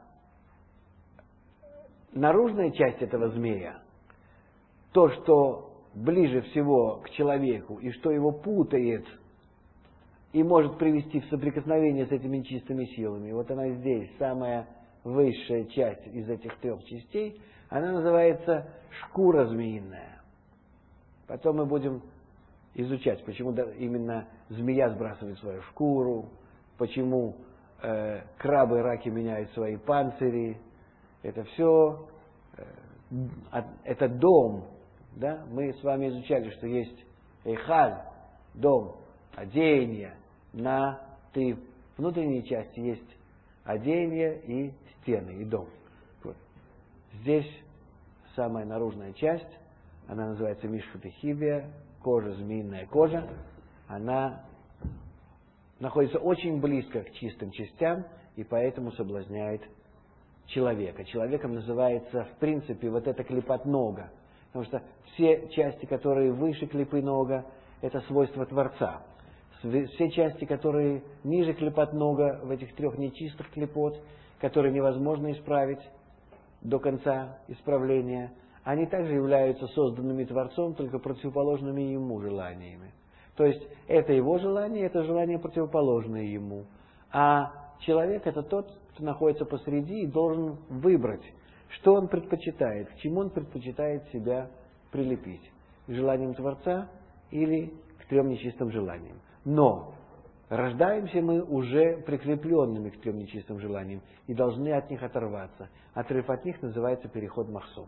наружная часть этого змея, то, что ближе всего к человеку и что его путает и может привести в соприкосновение с этими нечистыми силами, вот она здесь, самая высшая часть из этих трех частей, она называется шкура змеиная. Потом мы будем изучать, почему именно змея сбрасывает свою шкуру, почему э, крабы и раки меняют свои панцири. Это все, э, это дом. Да? Мы с вами изучали, что есть эйхаль, дом, одеяние. На три внутренней части есть одеяние и стены, и дом. Вот. Здесь самая наружная часть, она называется Мишха Дехивия, кожа, змеиная кожа. Она находится очень близко к чистым частям, и поэтому соблазняет человека. Человеком называется, в принципе, вот эта клипат нога. Потому что все части, которые выше клипы нога, это свойство Творца. Все части, которые ниже клипот нога, в этих трех нечистых клипот, которые невозможно исправить до конца исправления, они также являются созданными Творцом, только противоположными ему желаниями. То есть это его желание, это желание противоположное ему. А человек это тот, кто находится посреди и должен выбрать, что он предпочитает, к чему он предпочитает себя прилепить. К желаниям Творца или к трем нечистым желаниям. Но рождаемся мы уже прикрепленными к трем нечистым желаниям и должны от них оторваться. Отрыв от них называется переход махсум.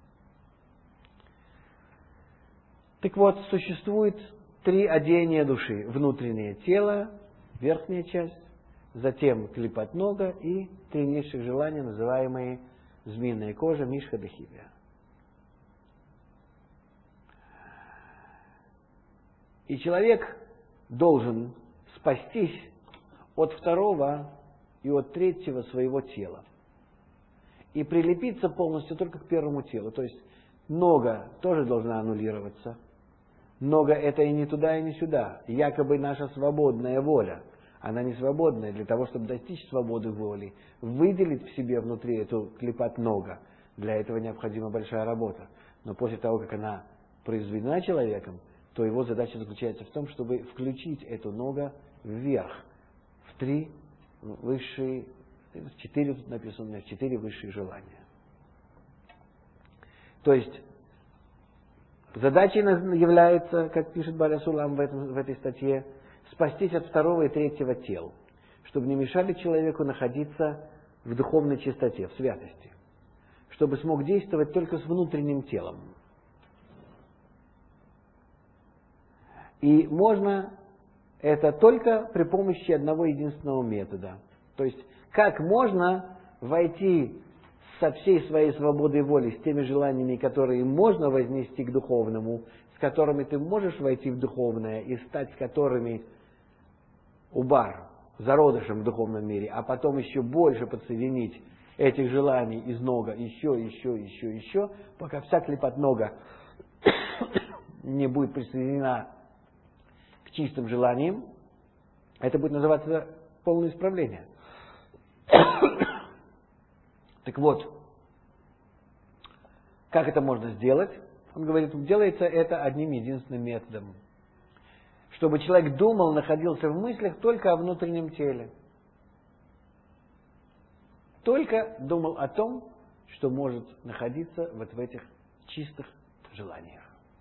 Так вот, существует три одеяния души. Внутреннее тело, верхняя часть, затем клипот нога и три низших желания, называемые змеиная кожа, мишха, дахивия. И человек должен спастись от второго и от третьего своего тела. И прилепиться полностью только к первому телу. То есть нога тоже должна аннулироваться. Нога это и не туда, и не сюда. Якобы наша свободная воля. Она не свободная. Для того, чтобы достичь свободы воли, выделить в себе внутри эту клипот нога. Для этого необходима большая работа. Но после того, как она произведена человеком, то его задача заключается в том, чтобы включить эту ногу вверх, в три высшие, в четыре, тут написано, в четыре высшие желания. То есть, задачей является, как пишет Баля Сулам в, этом, в этой статье, спастись от второго и третьего тел, чтобы не мешали человеку находиться в духовной чистоте, в святости, чтобы смог действовать только с внутренним телом. И можно это только при помощи одного единственного метода. То есть, как можно войти со всей своей свободой воли, с теми желаниями, которые можно вознести к духовному, с которыми ты можешь войти в духовное и стать с которыми убар, зародышем в духовном мире, а потом еще больше подсоединить этих желаний из нога еще, еще, еще, еще, пока вся клипот нога не будет присоединена к чистым желаниям, это будет называться полное исправление. Так вот, как это можно сделать? Он говорит, делается это одним единственным методом. Чтобы человек думал, находился в мыслях только о внутреннем теле. Только думал о том, что может находиться вот в этих чистых желаниях.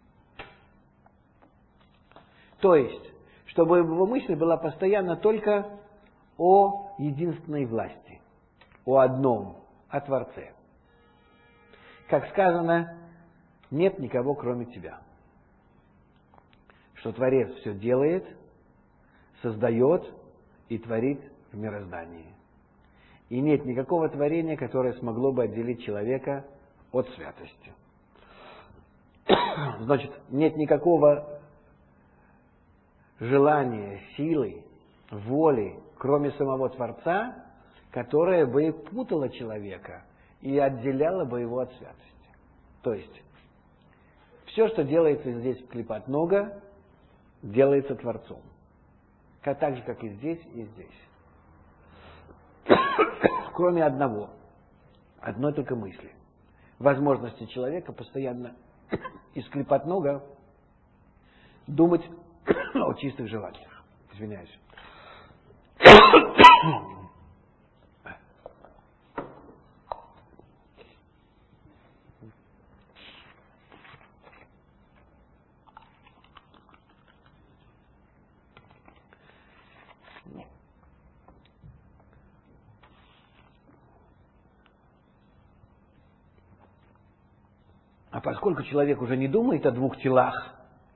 То есть, чтобы его мысль была постоянно только о единственной власти, о одном, о Творце. Как сказано, нет никого, кроме тебя. Что Творец все делает, создает и творит в мироздании. И нет никакого творения, которое смогло бы отделить человека от святости. Значит, нет никакого желания, силы, воли, кроме самого Творца, которое бы путало человека и отделяло бы его от святости. То есть, все, что делается здесь в клипот нога, делается Творцом. Как, так же, как и здесь, и здесь. Кроме одного. Одной только мысли. Возможности человека постоянно из клипот нога думать о чистых желаниях. Извиняюсь. А поскольку человек уже не думает о двух телах,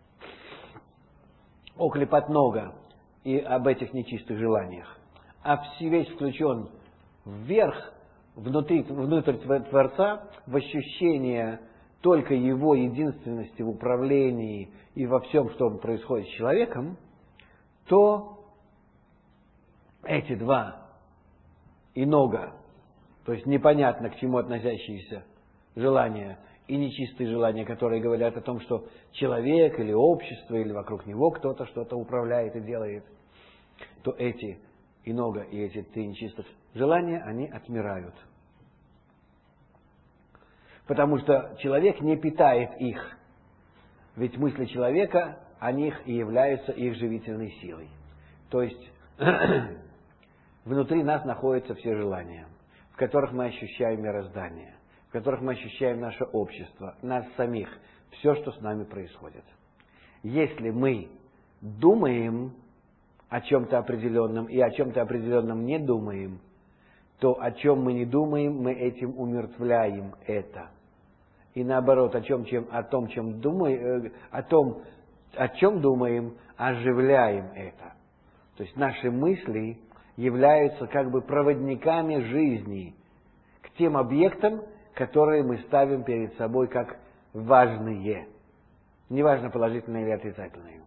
о клипот нога и об этих нечистых желаниях, а весь включен вверх, внутри, внутрь Творца, в ощущение только его единственности в управлении и во всем, что происходит с человеком, то эти два и нога, то есть непонятно к чему относящиеся желания, и нечистые желания, которые говорят о том, что человек или общество, или вокруг него кто-то что-то управляет и делает, то эти и нога, и эти три нечистых желания, они отмирают. Потому что человек не питает их. Ведь мысли человека, они и являются их живительной силой. То есть внутри нас находятся все желания, в которых мы ощущаем мироздание, в которых мы ощущаем наше общество, нас самих, все, что с нами происходит. Если мы думаем о чем-то определенном и о чем-то определенном не думаем, то о чем мы не думаем, мы этим умертвляем это. И наоборот, о, чем, чем, о, том, чем думаем, о том, о чем думаем, оживляем это. То есть наши мысли являются как бы проводниками жизни к тем объектам, которые мы ставим перед собой как важные. Неважно, положительные или отрицательные.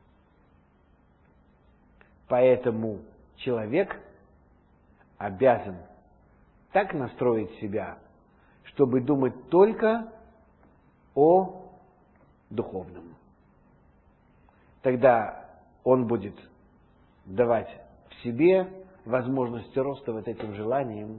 Поэтому человек обязан так настроить себя, чтобы думать только о духовном. Тогда он будет давать в себе возможность роста вот этим желанием.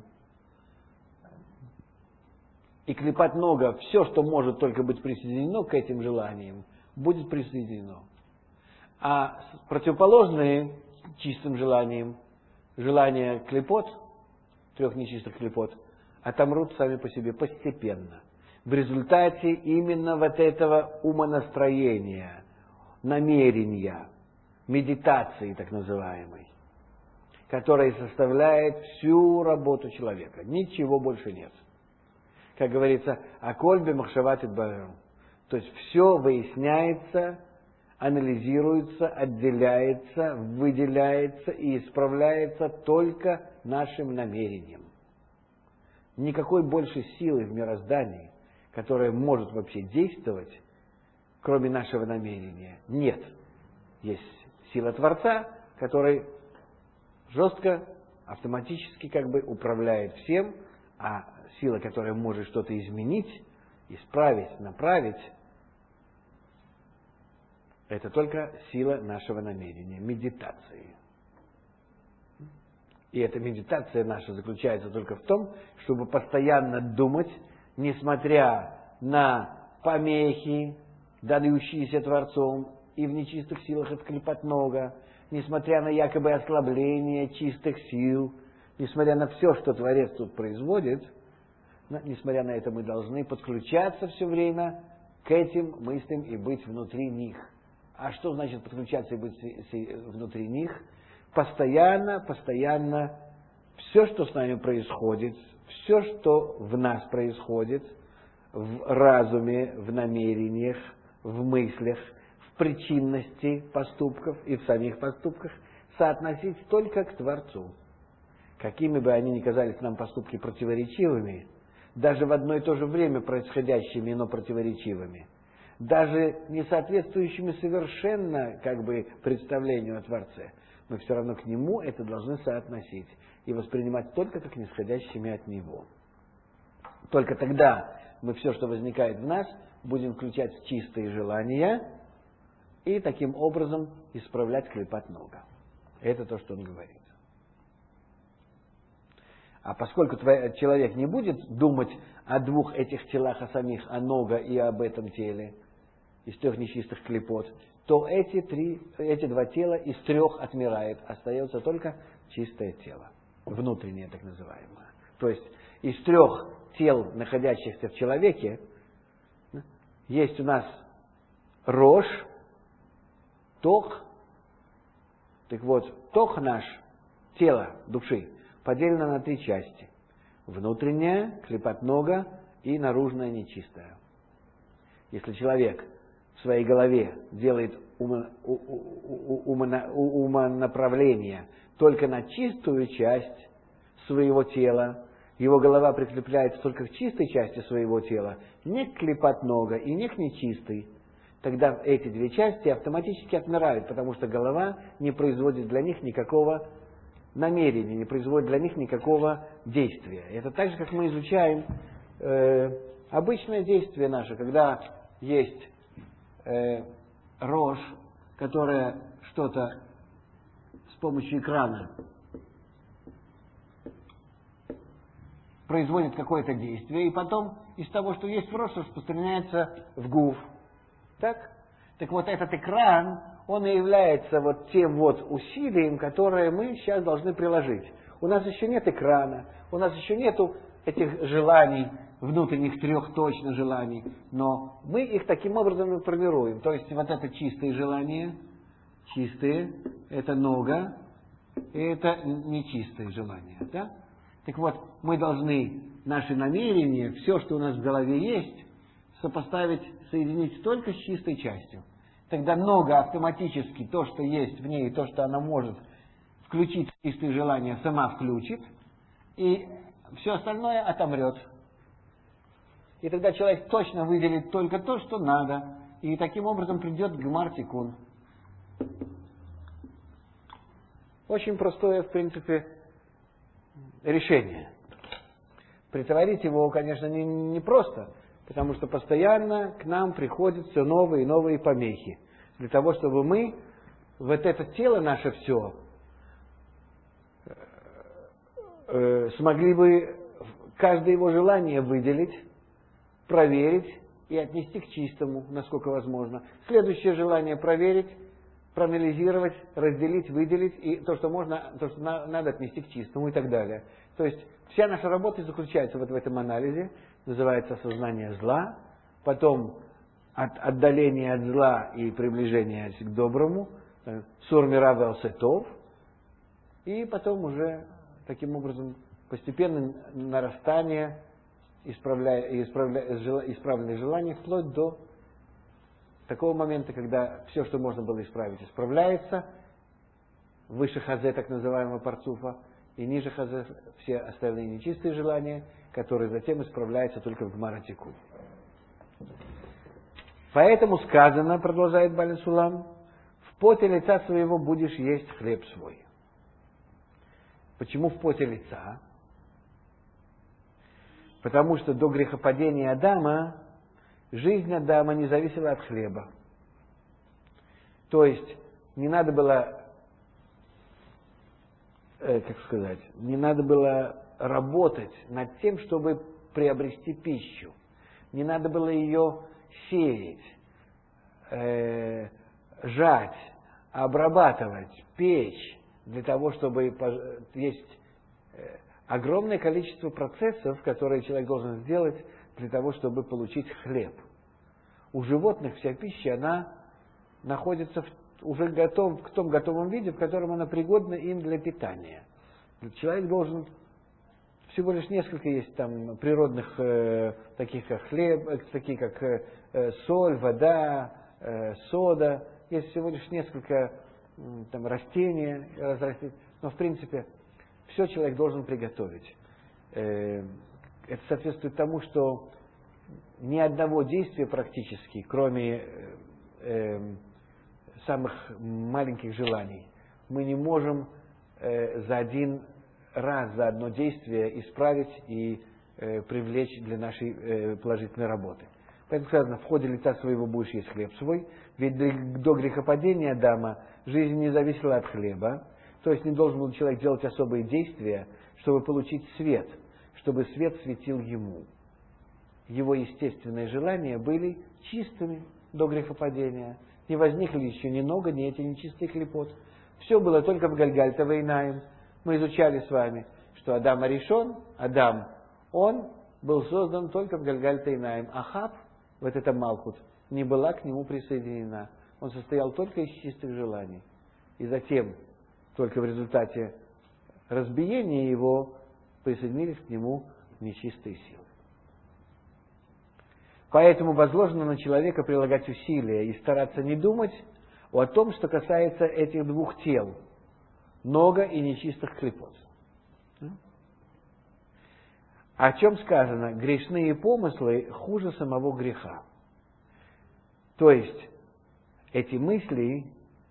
И клепать много, все, что может только быть присоединено к этим желаниям, будет присоединено. А противоположные чистым желаниям, желания клепот, трех нечистых клепот, отомрут сами по себе постепенно. В результате именно вот этого умонастроения, намерения, медитации так называемой, которая составляет всю работу человека. Ничего больше нет. Как говорится, «Аколь бемахшават идбарер». То есть все выясняется, анализируется, отделяется, выделяется и исправляется только нашим намерением. Никакой больше силы в мироздании, которая может вообще действовать, кроме нашего намерения, нет. Есть сила Творца, который жестко, автоматически как бы управляет всем, а сила, которая может что-то изменить, исправить, направить, это только сила нашего намерения, медитации. И эта медитация наша заключается только в том, чтобы постоянно думать, несмотря на помехи, дающиеся Творцом, и в нечистых силах отклепать много, несмотря на якобы ослабление чистых сил, несмотря на все, что Творец тут производит, но, несмотря на это, мы должны подключаться все время к этим мыслям и быть внутри них. А что значит подключаться и быть внутри них? Постоянно, постоянно все, что с нами происходит, все, что в нас происходит, в разуме, в намерениях, в мыслях, в причинности поступков и в самих поступках, соотносить только к Творцу. Какими бы они ни казались нам поступки противоречивыми, даже в одно и то же время происходящими, но противоречивыми, даже не соответствующими совершенно как бы представлению о Творце, мы все равно к Нему это должны соотносить и воспринимать только как нисходящими от Него. Только тогда мы все, что возникает в нас, будем включать в чистые желания и таким образом исправлять клепать много. Это то, что он говорит. А поскольку человек не будет думать о двух этих телах, о самих, о нога и об этом теле, из трех нечистых клепот, то эти, три, эти два тела из трех отмирает, остается только чистое тело, внутреннее так называемое. То есть из трех тел, находящихся в человеке, есть у нас рож, тох. Так вот, тох наш, тело души, поделено на три части. Внутренняя, клепот нога и наружная нечистая. Если человек в своей голове делает умонаправление только на чистую часть своего тела, его голова прикрепляется только к чистой части своего тела, не к клепот нога и не к нечистой, тогда эти две части автоматически отмирают, потому что голова не производит для них никакого намерения, не производит для них никакого действия. Это так же, как мы изучаем э, обычное действие наше, когда есть э, рожь, которая что-то с помощью экрана производит какое-то действие, и потом из того, что есть в рот, распространяется в гуф. Так? Так вот этот экран, он и является вот тем вот усилием, которое мы сейчас должны приложить. У нас еще нет экрана, у нас еще нету этих желаний, внутренних трех точно желаний, но мы их таким образом и формируем. То есть вот это чистые желания, чистые, это нога, и это нечистые желания. Да? Так вот, мы должны наши намерения, все, что у нас в голове есть, сопоставить, соединить только с чистой частью. Тогда нога автоматически, то, что есть в ней, то, что она может включить чистые желания, сама включит, и все остальное отомрет. И тогда человек точно выделит только то, что надо, и таким образом придет к гмар-тикун. Очень простое, в принципе, решение. Притворить его, конечно, не, не просто, потому что постоянно к нам приходят все новые и новые помехи. Для того, чтобы мы вот это тело наше все э, смогли бы каждое его желание выделить, проверить и отнести к чистому, насколько возможно. Следующее желание проверить, проанализировать, разделить, выделить, и то, что можно, то, что на, надо отнести к чистому и так далее. То есть вся наша работа заключается вот в этом анализе, называется осознание зла, потом от отдаления от зла и приближения к доброму, сурмира вэлсетов, и потом уже таким образом постепенно нарастание исправляя, исправля, исправленных желаний вплоть до такого момента, когда все, что можно было исправить, исправляется, выше хазе, так называемого парцуфа, и ниже хазе все остальные нечистые желания, которые затем исправляются только в гмар-тикун. Поэтому сказано, продолжает Баля Сулам, в поте лица своего будешь есть хлеб свой. Почему в поте лица? Потому что до грехопадения Адама жизнь Адама не зависела от хлеба. То есть не надо было, э, как сказать, не надо было работать над тем, чтобы приобрести пищу. Не надо было ее сеять, э, жать, обрабатывать, печь, для того, чтобы есть э, огромное количество процессов, которые человек должен сделать для того, чтобы получить хлеб. У животных вся пища, она находится в, уже готов, в том готовом виде, в котором она пригодна им для питания. Человек должен, всего лишь несколько есть там природных, э, таких как хлеб, э, такие как э, соль, вода, э, сода. Есть всего лишь несколько э, там, растений, но в принципе все человек должен приготовить. Э, это соответствует тому, что ни одного действия практически, кроме э, э, самых маленьких желаний, мы не можем э, за один раз, за одно действие исправить и э, привлечь для нашей э, положительной работы. Поэтому сказано, в ходе лица своего будешь есть хлеб свой, ведь до грехопадения Адама жизнь не зависела от хлеба, то есть не должен был человек делать особые действия, чтобы получить свет, чтобы свет светил ему. Его естественные желания были чистыми до грехопадения. Не возникли еще ни нога, ни эти нечистые клепот. Все было только в Гальгальта Вейнаим. Мы изучали с вами, что Адам Аришон, Адам, он был создан только в Гальгальта Вейнаим. А Хав, вот эта Малхут, не была к нему присоединена. Он состоял только из чистых желаний. И затем, только в результате разбиения его, присоединились к нему нечистые силы. Поэтому возложено на человека прилагать усилия и стараться не думать о том, что касается этих двух тел, нога и нечистых клепот. О чем сказано? Грешные помыслы хуже самого греха. То есть, эти мысли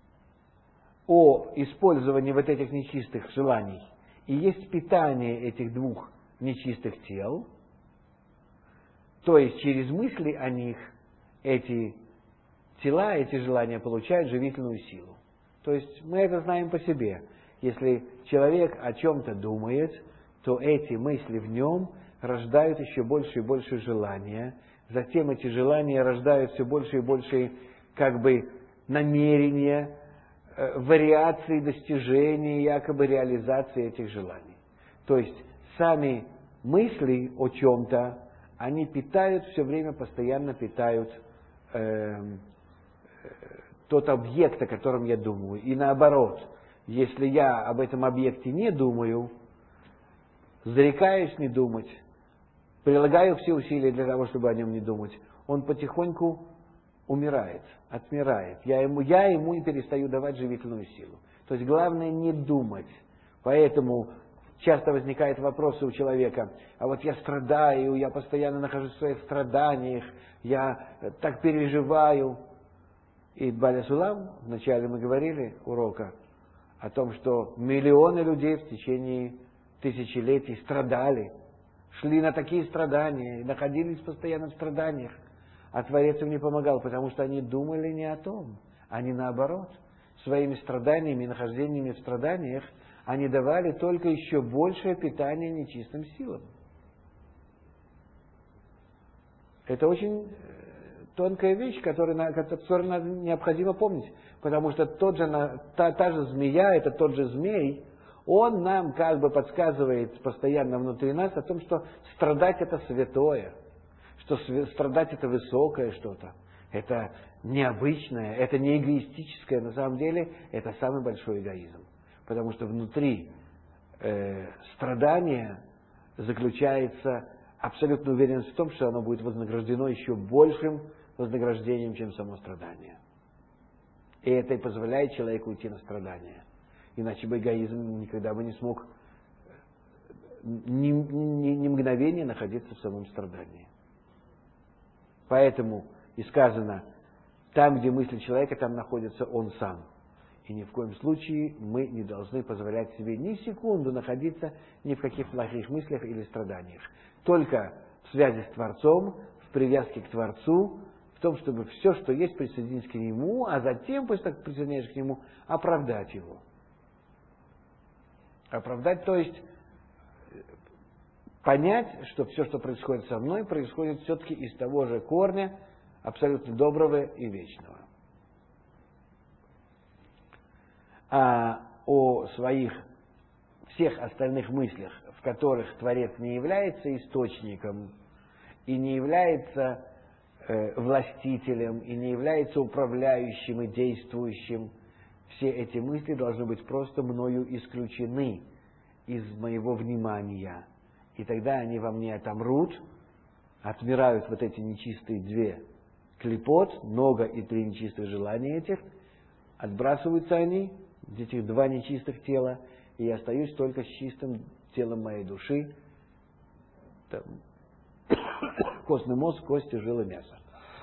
о использовании вот этих нечистых желаний и есть питание этих двух нечистых тел, то есть через мысли о них эти тела, эти желания получают живительную силу. То есть мы это знаем по себе. Если человек о чем-то думает, то эти мысли в нем рождают еще больше и больше желания. Затем эти желания рождают все больше и больше как бы намерения, э, вариации достижения, якобы реализации этих желаний. То есть сами мысли о чем-то, они питают все время, постоянно питают э, э, тот объект, о котором я думаю. И наоборот, если я об этом объекте не думаю, зарекаюсь не думать, прилагаю все усилия для того, чтобы о нем не думать, он потихоньку умирает, отмирает. Я ему, я ему и перестаю давать живительную силу. То есть главное не думать. Поэтому часто возникают вопросы у человека: а вот я страдаю, я постоянно нахожусь в своих страданиях, я так переживаю. И Баля Сулам, вначале мы говорили урока о том, что миллионы людей в течение тысячелетий страдали, шли на такие страдания, и находились постоянно в страданиях, а Творец им не помогал, потому что они думали не о том, они наоборот, своими страданиями и нахождениями в страданиях, они давали только еще большее питание нечистым силам. Это очень тонкая вещь, которую, которую надо, необходимо помнить, потому что тот же, та, та же змея, это тот же змей, он нам как бы подсказывает постоянно внутри нас о том, что страдать это святое, что страдать это высокое что-то, это необычное, это не эгоистическое, на самом деле это самый большой эгоизм. Потому что внутри э, страдания заключается абсолютная уверенность в том, что оно будет вознаграждено еще большим вознаграждением, чем само страдание. И это и позволяет человеку уйти на страдания. Иначе бы эгоизм никогда бы не смог ни, ни, ни мгновения находиться в самом страдании. Поэтому и сказано, там, где мысли человека, там находится он сам. И ни в коем случае мы не должны позволять себе ни секунду находиться ни в каких плохих мыслях или страданиях. Только в связи с Творцом, в привязке к Творцу, в том, чтобы все, что есть, присоединить к Нему, а затем, после того, как присоединяешь к Нему, оправдать Его. Оправдать, то есть понять, что все, что происходит со мной, происходит все-таки из того же корня, абсолютно доброго и вечного. А о своих всех остальных мыслях, в которых Творец не является источником, и не является э, властителем, и не является управляющим и действующим, все эти мысли должны быть просто мною исключены из моего внимания. И тогда они во мне отомрут, отмирают вот эти нечистые две клипот, много и три нечистых желания этих, отбрасываются они, этих два нечистых тела, и я остаюсь только с чистым телом моей души, там, костный мозг, кости, жилы, мясо.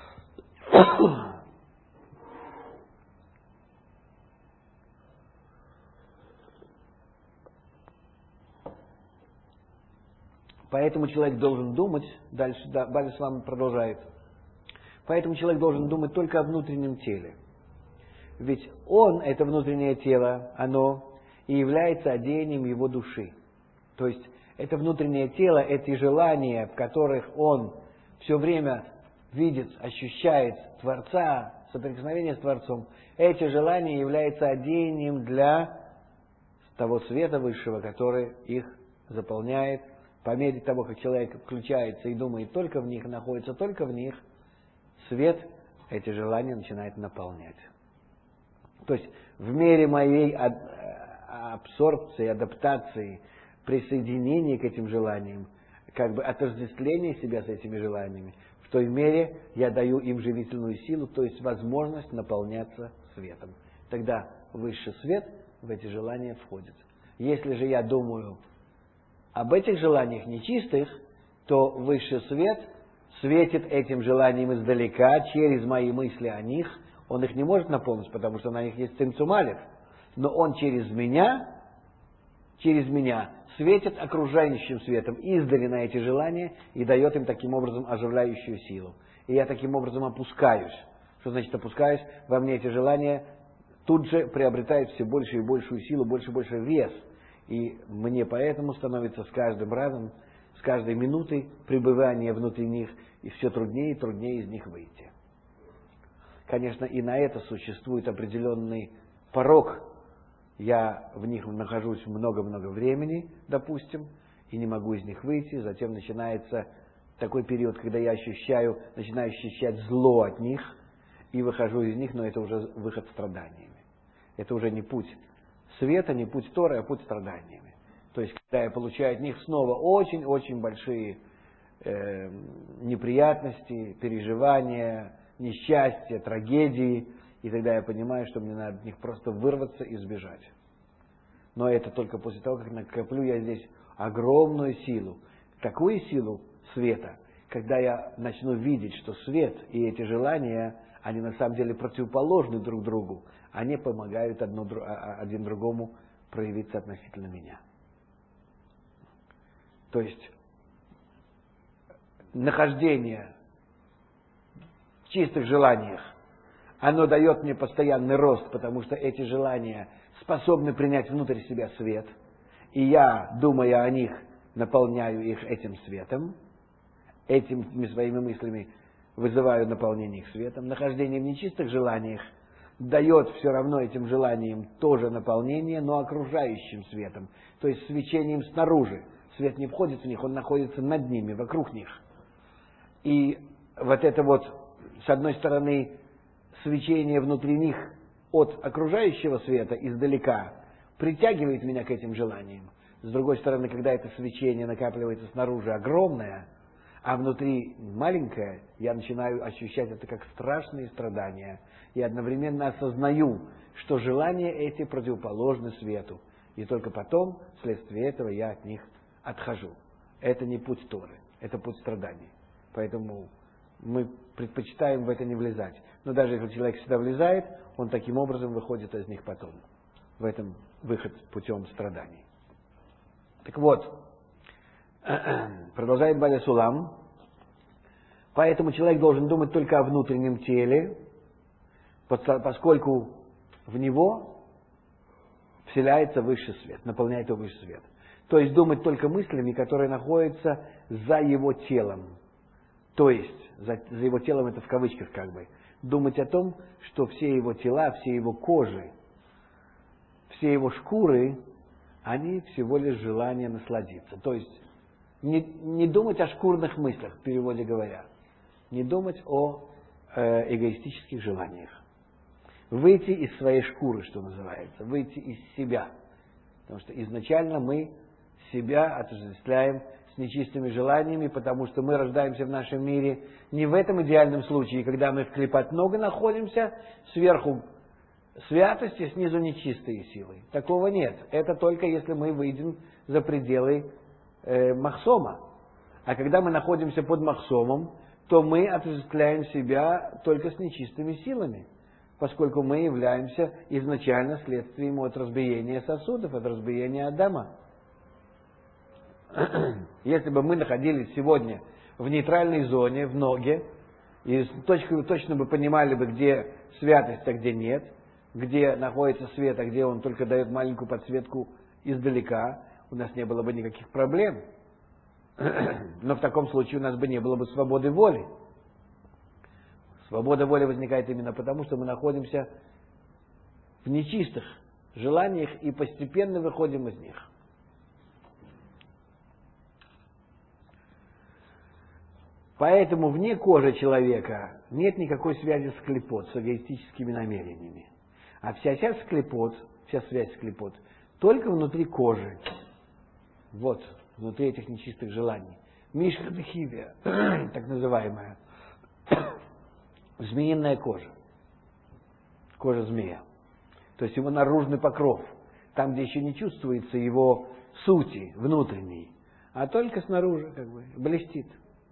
Поэтому человек должен думать, дальше да, Баля с вами продолжает, поэтому человек должен думать только о внутреннем теле. Ведь он, это внутреннее тело, оно и является одеянием его души. То есть это внутреннее тело, эти желания, в которых он все время видит, ощущает Творца, соприкосновение с Творцом, эти желания являются одеянием для того света высшего, который их заполняет. По мере того, как человек включается и думает только в них, находится только в них, свет эти желания начинает наполнять. То есть в мере моей абсорбции, адаптации, присоединения к этим желаниям, как бы отождествления себя с этими желаниями, в той мере я даю им живительную силу, то есть возможность наполняться светом. Тогда высший свет в эти желания входит. Если же я думаю об этих желаниях нечистых, то высший свет светит этим желаниям издалека, через мои мысли о них. Он их не может наполнить, потому что на них есть цимцум алеф. Но он через меня, через меня светит окружающим светом издали на эти желания и дает им таким образом оживляющую силу. И я таким образом опускаюсь. Что значит опускаюсь? Во мне эти желания тут же приобретают все большую и большую силу, больше и больше вес. И мне поэтому становится с каждым разом, с каждой минутой пребывания внутри них, и все труднее и труднее из них выйти. Конечно, и на это существует определенный порог. Я в них нахожусь много-много времени, допустим, и не могу из них выйти. Затем начинается такой период, когда я ощущаю, начинаю ощущать зло от них, и выхожу из них, но это уже выход страданиями. Это уже не путь света, не путь Торы, а путь страданиями. То есть, когда я получаю от них снова очень-очень большие э, неприятности, переживания, несчастья, трагедии, и тогда я понимаю, что мне надо от них просто вырваться и сбежать. Но это только после того, как накоплю я здесь огромную силу. Такую силу света, когда я начну видеть, что свет и эти желания, они на самом деле противоположны друг другу, они помогают одно, один другому проявиться относительно меня. То есть, нахождение в чистых желаниях, оно дает мне постоянный рост, потому что эти желания способны принять внутрь себя свет, и я, думая о них, наполняю их этим светом, этими своими мыслями вызываю наполнение их светом. Нахождение в нечистых желаниях дает все равно этим желаниям тоже наполнение, но окружающим светом, то есть свечением снаружи. Свет не входит в них, он находится над ними, вокруг них. И вот это вот, с одной стороны, свечение внутри них от окружающего света издалека притягивает меня к этим желаниям. С другой стороны, когда это свечение накапливается снаружи огромное, а внутри маленькое, я начинаю ощущать это как страшные страдания. И одновременно осознаю, что желания эти противоположны свету. И только потом, вследствие этого, я от них отхожу. Это не путь Торы, это путь страданий. Поэтому мы предпочитаем в это не влезать. Но даже если человек сюда влезает, он таким образом выходит из них потом. В этом выход путем страданий. Так вот, продолжает Баля Сулам, поэтому человек должен думать только о внутреннем теле, поскольку в него вселяется высший свет, наполняет его высший свет. То есть думать только мыслями, которые находятся за его телом. То есть, за, за его телом это в кавычках как бы. Думать о том, что все его тела, все его кожи, все его шкуры, они всего лишь желание насладиться. То есть, не, не думать о шкурных мыслях, в переводе говоря. Не думать о э, эгоистических желаниях. Выйти из своей шкуры, что называется. Выйти из себя. Потому что изначально мы себя отождествляем с нечистыми желаниями, потому что мы рождаемся в нашем мире не в этом идеальном случае, когда мы в клепат нога находимся, сверху святости, снизу нечистые силы. Такого нет. Это только если мы выйдем за пределы э, махсома. А когда мы находимся под махсомом, то мы отождествляем себя только с нечистыми силами, поскольку мы являемся изначально следствием от разбиения сосудов, от разбиения Адама. Если бы мы находились сегодня в нейтральной зоне, в ноге, и точно, точно бы понимали бы, где святость, а где нет, где находится свет, а где он только дает маленькую подсветку издалека, у нас не было бы никаких проблем. Но в таком случае у нас бы не было бы свободы воли. Свобода воли возникает именно потому, что мы находимся в нечистых желаниях и постепенно выходим из них. Поэтому вне кожи человека нет никакой связи с клепот, с эгоистическими намерениями. А вся связь с клепот, вся связь с клепот только внутри кожи. Вот, внутри этих нечистых желаний. Мишха Дехивия, так называемая, змеиная кожа. Кожа змея. То есть его наружный покров. Там, где еще не чувствуется его сути внутренней, а только снаружи как бы блестит.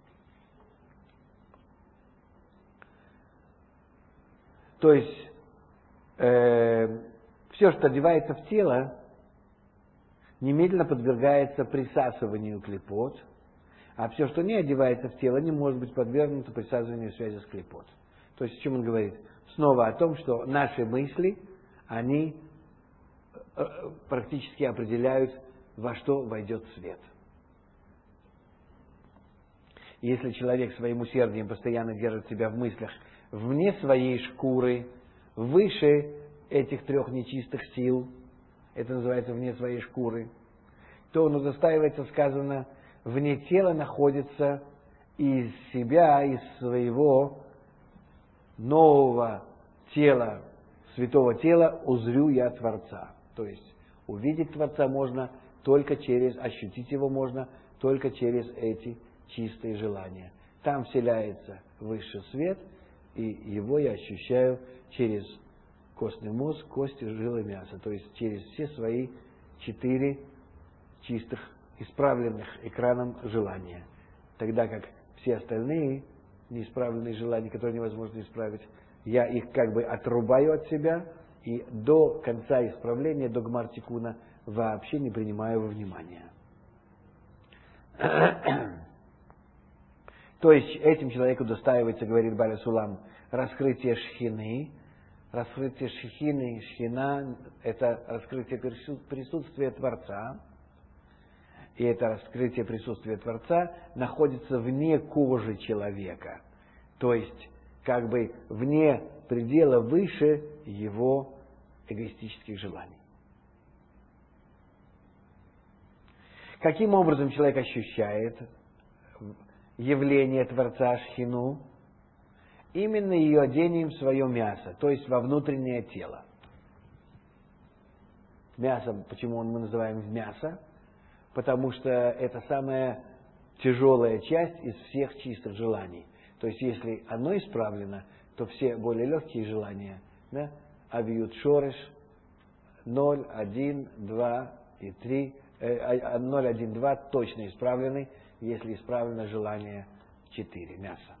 То есть, э, все, что одевается в тело, немедленно подвергается присасыванию клепот, а все, что не одевается в тело, не может быть подвергнуто присасыванию связи с клепот. То есть, о чем он говорит? Снова о том, что наши мысли, они практически определяют, во что войдет свет. Если человек своим усердием постоянно держит себя в мыслях вне своей шкуры, выше этих трех нечистых сил, это называется вне своей шкуры, то он удостаивается, сказано, вне тела находится, из себя, из своего нового тела, святого тела, узрю я Творца. То есть увидеть Творца можно только через, ощутить его можно только через эти чистые желания. Там вселяется высший свет, и его я ощущаю через костный мозг, кости, жилы, мясо. То есть через все свои четыре чистых, исправленных экраном желания. Тогда как все остальные неисправленные желания, которые невозможно исправить, я их как бы отрубаю от себя и до конца исправления, до гмар-тикуна, вообще не принимаю во внимание. То есть этим человеку достаивается, говорит Баля Сулам, раскрытие шхины. Раскрытие шхины, шхина – это раскрытие присутствия Творца. И это раскрытие присутствия Творца находится вне кожи человека. То есть, как бы вне предела, выше его эгоистических желаний. Каким образом человек ощущает явление Творца Шхину? Именно ее одением в свое мясо, то есть во внутреннее тело. Мясо, почему мы называем мясо? Потому что это самая тяжелая часть из всех чистых желаний. То есть, если оно исправлено, то все более легкие желания, да, авиют шореш, ноль, один, два и три, э, ноль, один, два точно исправлены, если исправлено желание четыре, мясо.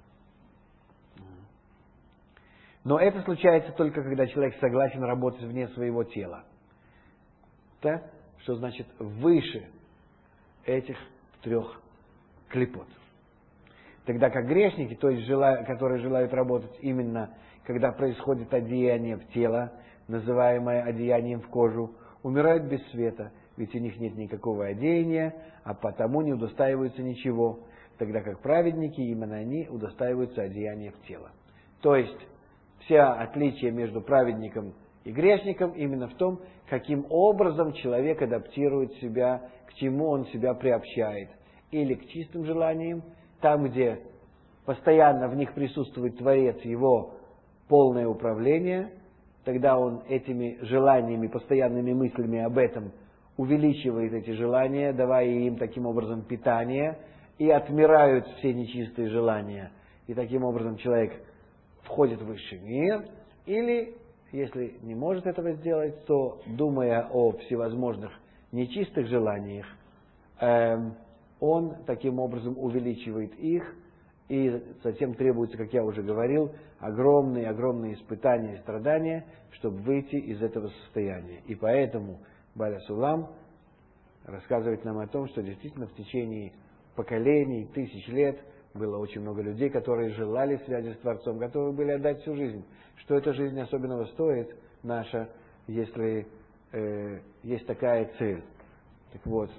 Но это случается только, когда человек согласен работать вне своего тела. Да? Что значит выше этих трех клипот. Тогда как грешники, то есть желая, которые желают работать именно, когда происходит одеяние в тело, называемое одеянием в кожу, умирают без света, ведь у них нет никакого одеяния, а потому не удостаиваются ничего, тогда как праведники, именно они удостаиваются одеяния в тело. То есть, вся отличие между праведником и грешником именно в том, каким образом человек адаптирует себя, к чему он себя приобщает. Или к чистым желаниям, там, где постоянно в них присутствует Творец, его полное управление, тогда он этими желаниями, постоянными мыслями об этом увеличивает эти желания, давая им таким образом питание, и отмирают все нечистые желания. И таким образом человек входит в высший мир, или, если не может этого сделать, то, думая о всевозможных нечистых желаниях, эм, он таким образом увеличивает их, и затем требуется, как я уже говорил, огромные-огромные испытания и страдания, чтобы выйти из этого состояния. И поэтому Баля Сулам рассказывает нам о том, что действительно в течение поколений, тысяч лет было очень много людей, которые желали связи с Творцом, готовы были отдать всю жизнь. Что эта жизнь особенного стоит наша, если э, есть такая цель. Так вот,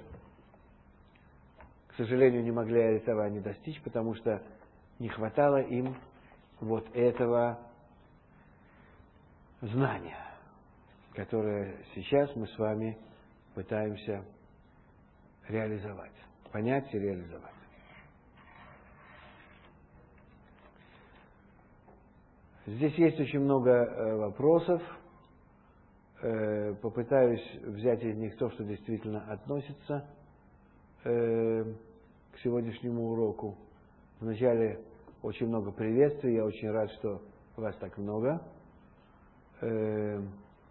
к сожалению, не могли этого не достичь, потому что не хватало им вот этого знания, которое сейчас мы с вами пытаемся реализовать, понять и реализовать. Здесь есть очень много э, вопросов. Э, попытаюсь взять из них то, что действительно относится э, к сегодняшнему уроку. Вначале очень много приветствий. Я очень рад, что вас так много. Э,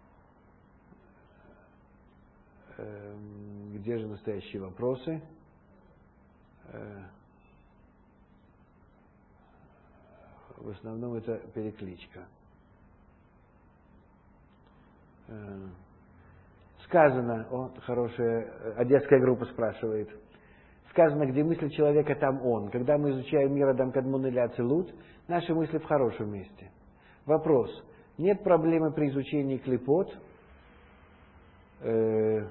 э, где же настоящие вопросы? Э, В основном это перекличка. Сказано, о, хорошая, одесская группа спрашивает. Сказано, где мысли человека, там он. Когда мы изучаем мир Адам Кадмон или Ацилут, наши мысли в хорошем месте. Вопрос. Нет проблемы при изучении клипот? э,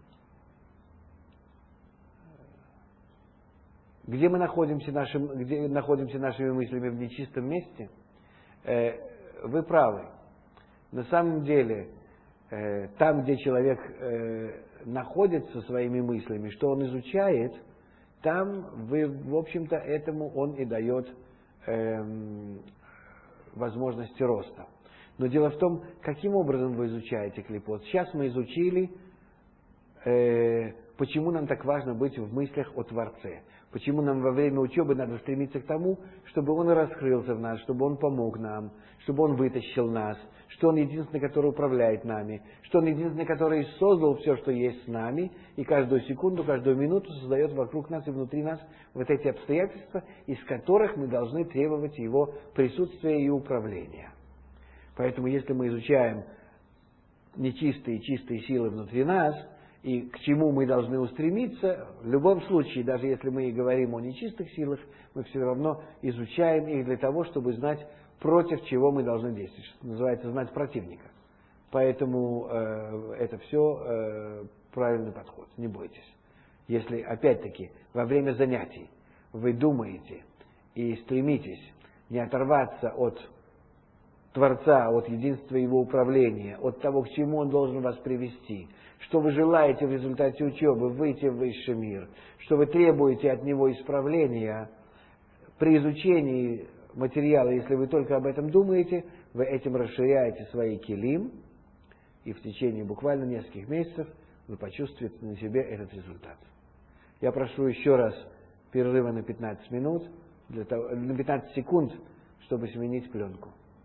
где мы находимся, нашим, где находимся нашими мыслями в нечистом месте, э, вы правы. На самом деле, э, там, где человек э, находится своими мыслями, что он изучает, там, вы, в общем-то, этому он и дает э, возможности роста. Но дело в том, каким образом вы изучаете клипот. Сейчас мы изучили, э, почему нам так важно быть в мыслях о Творце. Почему нам во время учебы надо стремиться к тому, чтобы Он раскрылся в нас, чтобы Он помог нам, чтобы Он вытащил нас, что Он единственный, который управляет нами, что Он единственный, который создал все, что есть с нами, и каждую секунду, каждую минуту создает вокруг нас и внутри нас вот эти обстоятельства, из которых мы должны требовать Его присутствия и управления. Поэтому, если мы изучаем нечистые и чистые силы внутри нас, и к чему мы должны устремиться, в любом случае, даже если мы и говорим о нечистых силах, мы все равно изучаем их для того, чтобы знать, против чего мы должны действовать, что называется, знать противника. Поэтому э, это все э, правильный подход, не бойтесь. Если, опять-таки, во время занятий вы думаете и стремитесь не оторваться от Творца, от единства Его управления, от того, к чему Он должен вас привести, что вы желаете в результате учебы выйти в высший мир, что вы требуете от Него исправления, при изучении материала, если вы только об этом думаете, вы этим расширяете свои килим, и в течение буквально нескольких месяцев вы почувствуете на себе этот результат. Я прошу еще раз перерыва на пятнадцать минут, для того, на пятнадцать секунд, чтобы сменить пленку.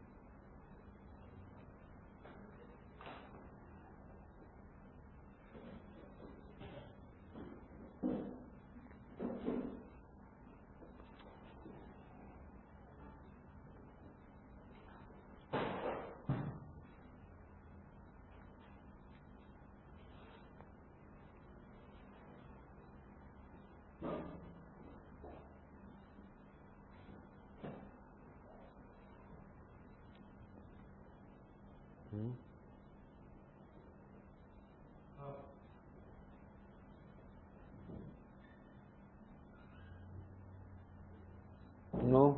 Ну,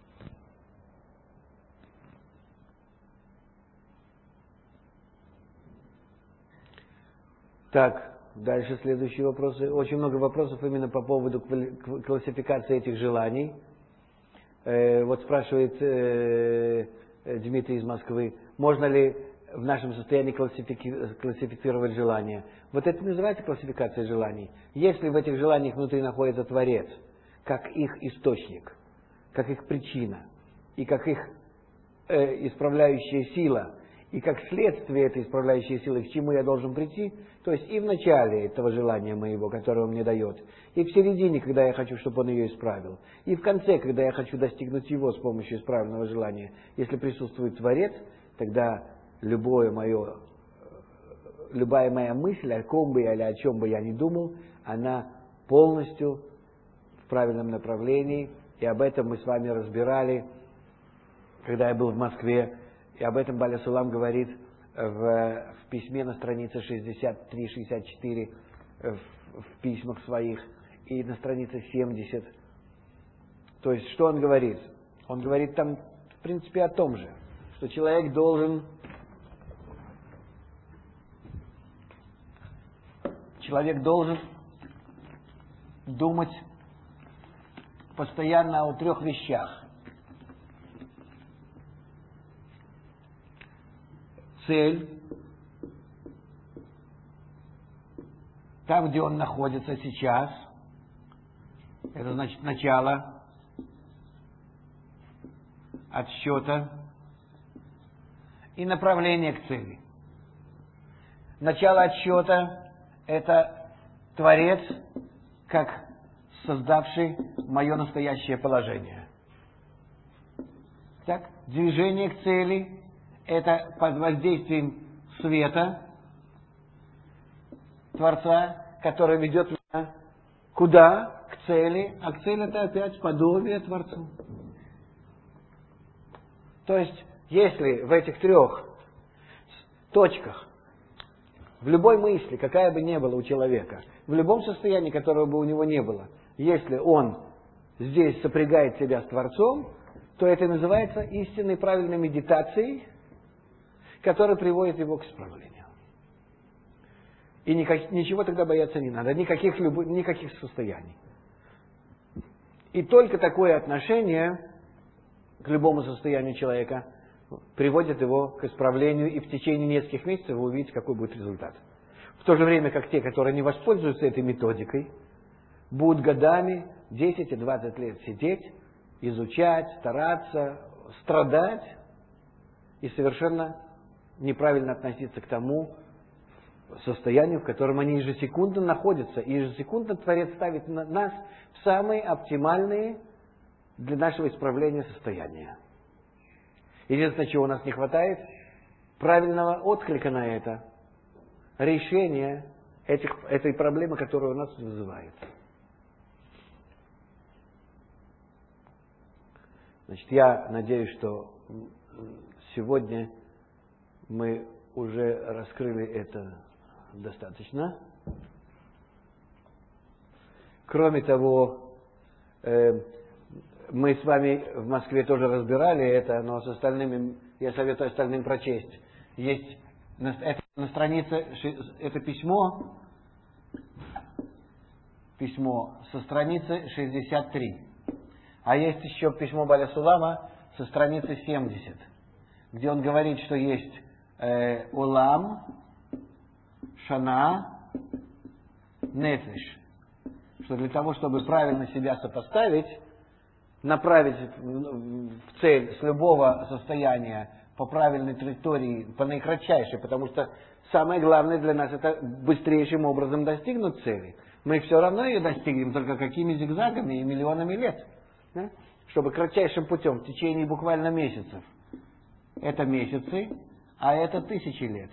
так, дальше следующие вопросы. Очень много вопросов именно по поводу классификации этих желаний. Э, вот спрашивает э, Дмитрий из Москвы, можно ли в нашем состоянии классифики- классифицировать желания? Вот это называется классификация желаний. Если в этих желаниях внутри находится Творец, как их источник, как их причина, и как их э, исправляющая сила, и как следствие этой исправляющей силы, к чему я должен прийти, то есть и в начале этого желания моего, которое он мне дает, и в середине, когда я хочу, чтобы он ее исправил, и в конце, когда я хочу достигнуть его с помощью исправленного желания. Если присутствует Творец, тогда любое мое, любая моя мысль, о ком бы я или о чем бы я ни думал, она полностью в правильном направлении. И об этом мы с вами разбирали, когда я был в Москве. И об этом Баля Сулам говорит в, в письме на странице шестьдесят три шестьдесят четыре, в, в письмах своих, и на странице семьдесят. То есть, что он говорит? Он говорит там, в принципе, о том же, что человек должен, человек должен думать постоянно о трех вещах. Цель, там, где он находится сейчас, это значит начало отсчета и направление к цели. Начало отсчета – это Творец, как создавший мое настоящее положение. Так, движение к цели – это под воздействием света Творца, который ведет меня куда? К цели. А к цели это опять подобие Творцу. То есть, если в этих трех точках В любой мысли, какая бы ни была у человека, в любом состоянии, которого бы у него не было, если он здесь сопрягает себя с Творцом, то это называется истинной правильной медитацией, которая приводит его к исправлению. И никак, ничего тогда бояться не надо, никаких, люб, никаких состояний. И только такое отношение к любому состоянию человека приводит его к исправлению, и в течение нескольких месяцев вы увидите, какой будет результат. В то же время, как те, которые не воспользуются этой методикой, будут годами, десять и двадцать лет сидеть, изучать, стараться, страдать и совершенно неправильно относиться к тому состоянию, в котором они ежесекундно находятся. И ежесекундно Творец ставит нас в самые оптимальные для нашего исправления состояния. Единственное, чего у нас не хватает, правильного отклика на это, решения этих, этой проблемы, которая у нас вызывает. Значит, я надеюсь, что сегодня мы уже раскрыли это достаточно. Кроме того, э, мы с вами в Москве тоже разбирали это, но с остальными, я советую остальным прочесть. Есть на, это, на странице, это письмо, письмо со страницы шестьдесят три. А есть еще письмо Баля Сулама со страницы семьдесят, где он говорит, что есть э, улам, шана, нефеш. Что для того, чтобы правильно себя сопоставить, направить в цель с любого состояния по правильной траектории, по наикратчайшей, потому что самое главное для нас это быстрейшим образом достигнуть цели. Мы все равно ее достигнем, только какими зигзагами и миллионами лет. Да? Чтобы кратчайшим путем, в течение буквально месяцев. Это месяцы, а это тысячи лет.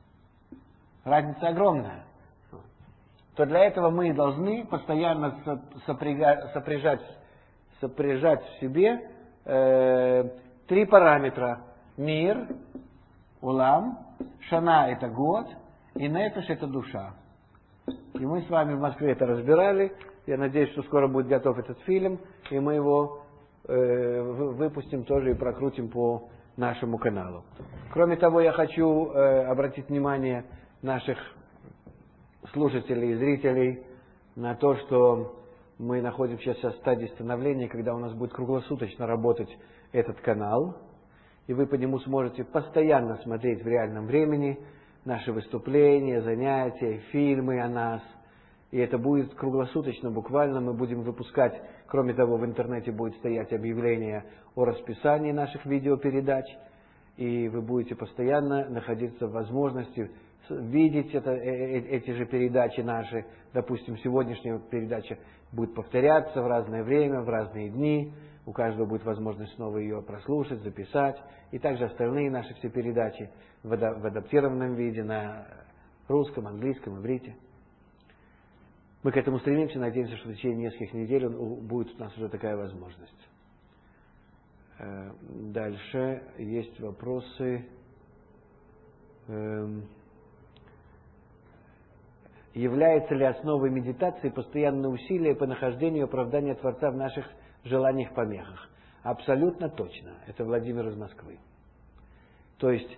Разница огромная. То для этого мы должны постоянно сопрягать, сопряжать, сопряжать в себе э, три параметра. Мир, улам, шана это год, и нефеш это душа. И мы с вами в Москве это разбирали. Я надеюсь, что скоро будет готов этот фильм, и мы его э, выпустим тоже и прокрутим по нашему каналу. Кроме того, я хочу э, обратить внимание наших слушателей и зрителей на то, что мы находимся сейчас в стадии становления, когда у нас будет круглосуточно работать этот канал, и вы по нему сможете постоянно смотреть в реальном времени наши выступления, занятия, фильмы о нас. И это будет круглосуточно, буквально мы будем выпускать, кроме того, в интернете будет стоять объявление о расписании наших видеопередач, и вы будете постоянно находиться в возможности видеть это, эти же передачи наши. Допустим, сегодняшняя передача будет повторяться в разное время, в разные дни. У каждого будет возможность снова ее прослушать, записать. И также остальные наши все передачи в адаптированном виде на русском, английском, иврите. Мы к этому стремимся, надеемся, что в течение нескольких недель будет у нас уже такая возможность. Дальше есть вопросы. Является ли основой медитации постоянное усилие по нахождению оправдания Творца в наших желаниях, помехах? Абсолютно точно. Это Владимир из Москвы. То есть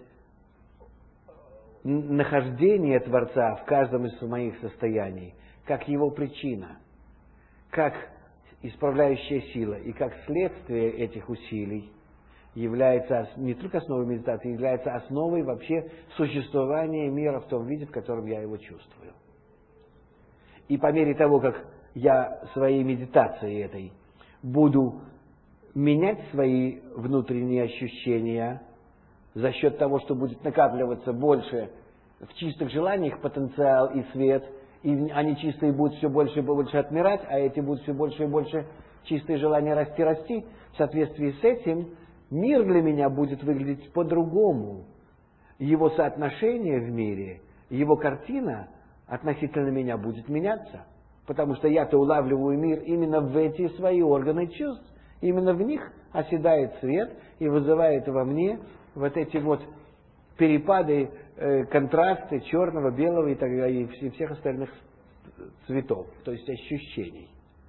нахождение Творца в каждом из моих состояний, как его причина, как исправляющая сила и как следствие этих усилий является не только основой медитации, является основой вообще существования мира в том виде, в котором я его чувствую. И по мере того, как я своей медитацией этой буду менять свои внутренние ощущения за счет того, что будет накапливаться больше в чистых желаниях потенциал и свет, и они чистые будут все больше и больше отмирать, а эти будут все больше и больше чистые желания расти-расти, в соответствии с этим мир для меня будет выглядеть по-другому. Его соотношение в мире, его картина относительно меня будет меняться. Потому что я-то улавливаю мир именно в эти свои органы чувств. Именно в них оседает свет и вызывает во мне вот эти вот перепады э, контрасты черного, белого и, так, и, и всех остальных цветов, то есть ощущений.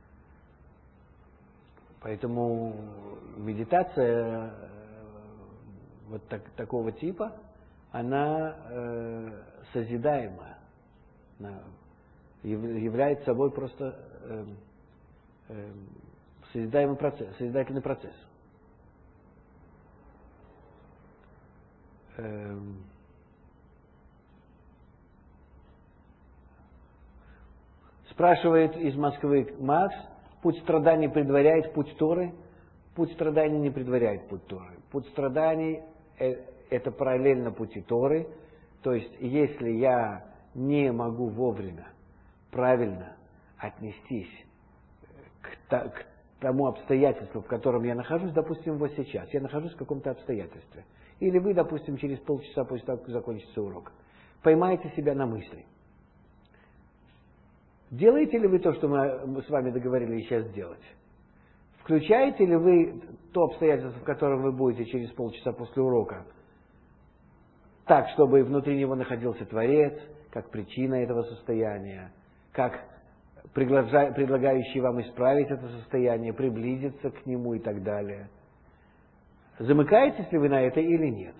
Поэтому медитация э, вот так, такого типа, она э, созидаемая, она является собой просто э, э, созидаемый процесс, созидательный процесс. Э, спрашивает из Москвы Макс: путь страданий предваряет путь Торы? Путь страданий не предваряет путь Торы. Путь страданий – это параллельно пути Торы. То есть, если я не могу вовремя, правильно отнестись к, та, к тому обстоятельству, в котором я нахожусь, допустим, вот сейчас, я нахожусь в каком-то обстоятельстве, или вы, допустим, через полчаса после того, как закончится урок, поймаете себя на мысли. Делаете ли вы то, что мы с вами договорились сейчас сделать? Включаете ли вы то обстоятельство, в котором вы будете через полчаса после урока, так, чтобы внутри него находился Творец, как причина этого состояния, как предлагающий вам исправить это состояние, приблизиться к нему и так далее? Замыкаетесь ли вы на это или нет?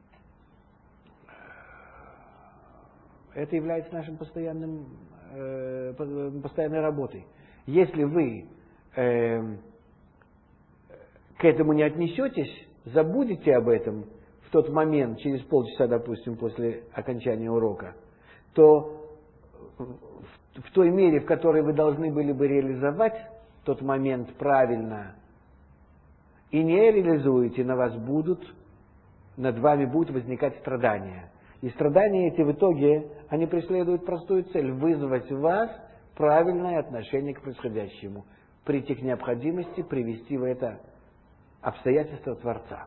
Это является нашим постоянным, э, постоянной работой. Если вы э, к этому не отнесетесь, забудете об этом в тот момент, через полчаса, допустим, после окончания урока, то в, в той мере, в которой вы должны были бы реализовать тот момент правильно, и не реализуете, на вас будут, над вами будут возникать страдания. И страдания эти в итоге, они преследуют простую цель – вызвать в вас правильное отношение к происходящему, прийти к необходимости привести в это обстоятельства Творца.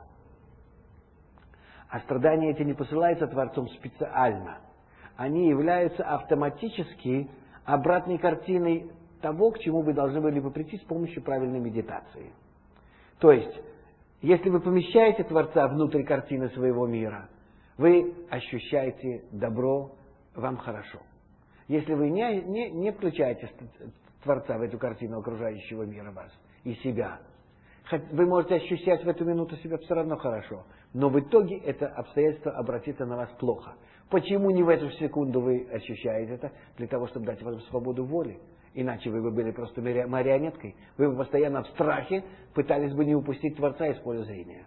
А страдания эти не посылаются Творцом специально. Они являются автоматически обратной картиной того, к чему вы должны были бы прийти с помощью правильной медитации. То есть, если вы помещаете Творца внутрь картины своего мира, вы ощущаете добро, вам хорошо. Если вы не, не, не включаете Творца в эту картину окружающего мира вас и себя, вы можете ощущать в эту минуту себя все равно хорошо, но в итоге это обстоятельство обратится на вас плохо. Почему не в эту секунду вы ощущаете это? Для того, чтобы дать вам свободу воли. Иначе вы бы были просто марионеткой. Вы бы постоянно в страхе пытались бы не упустить Творца из поля зрения.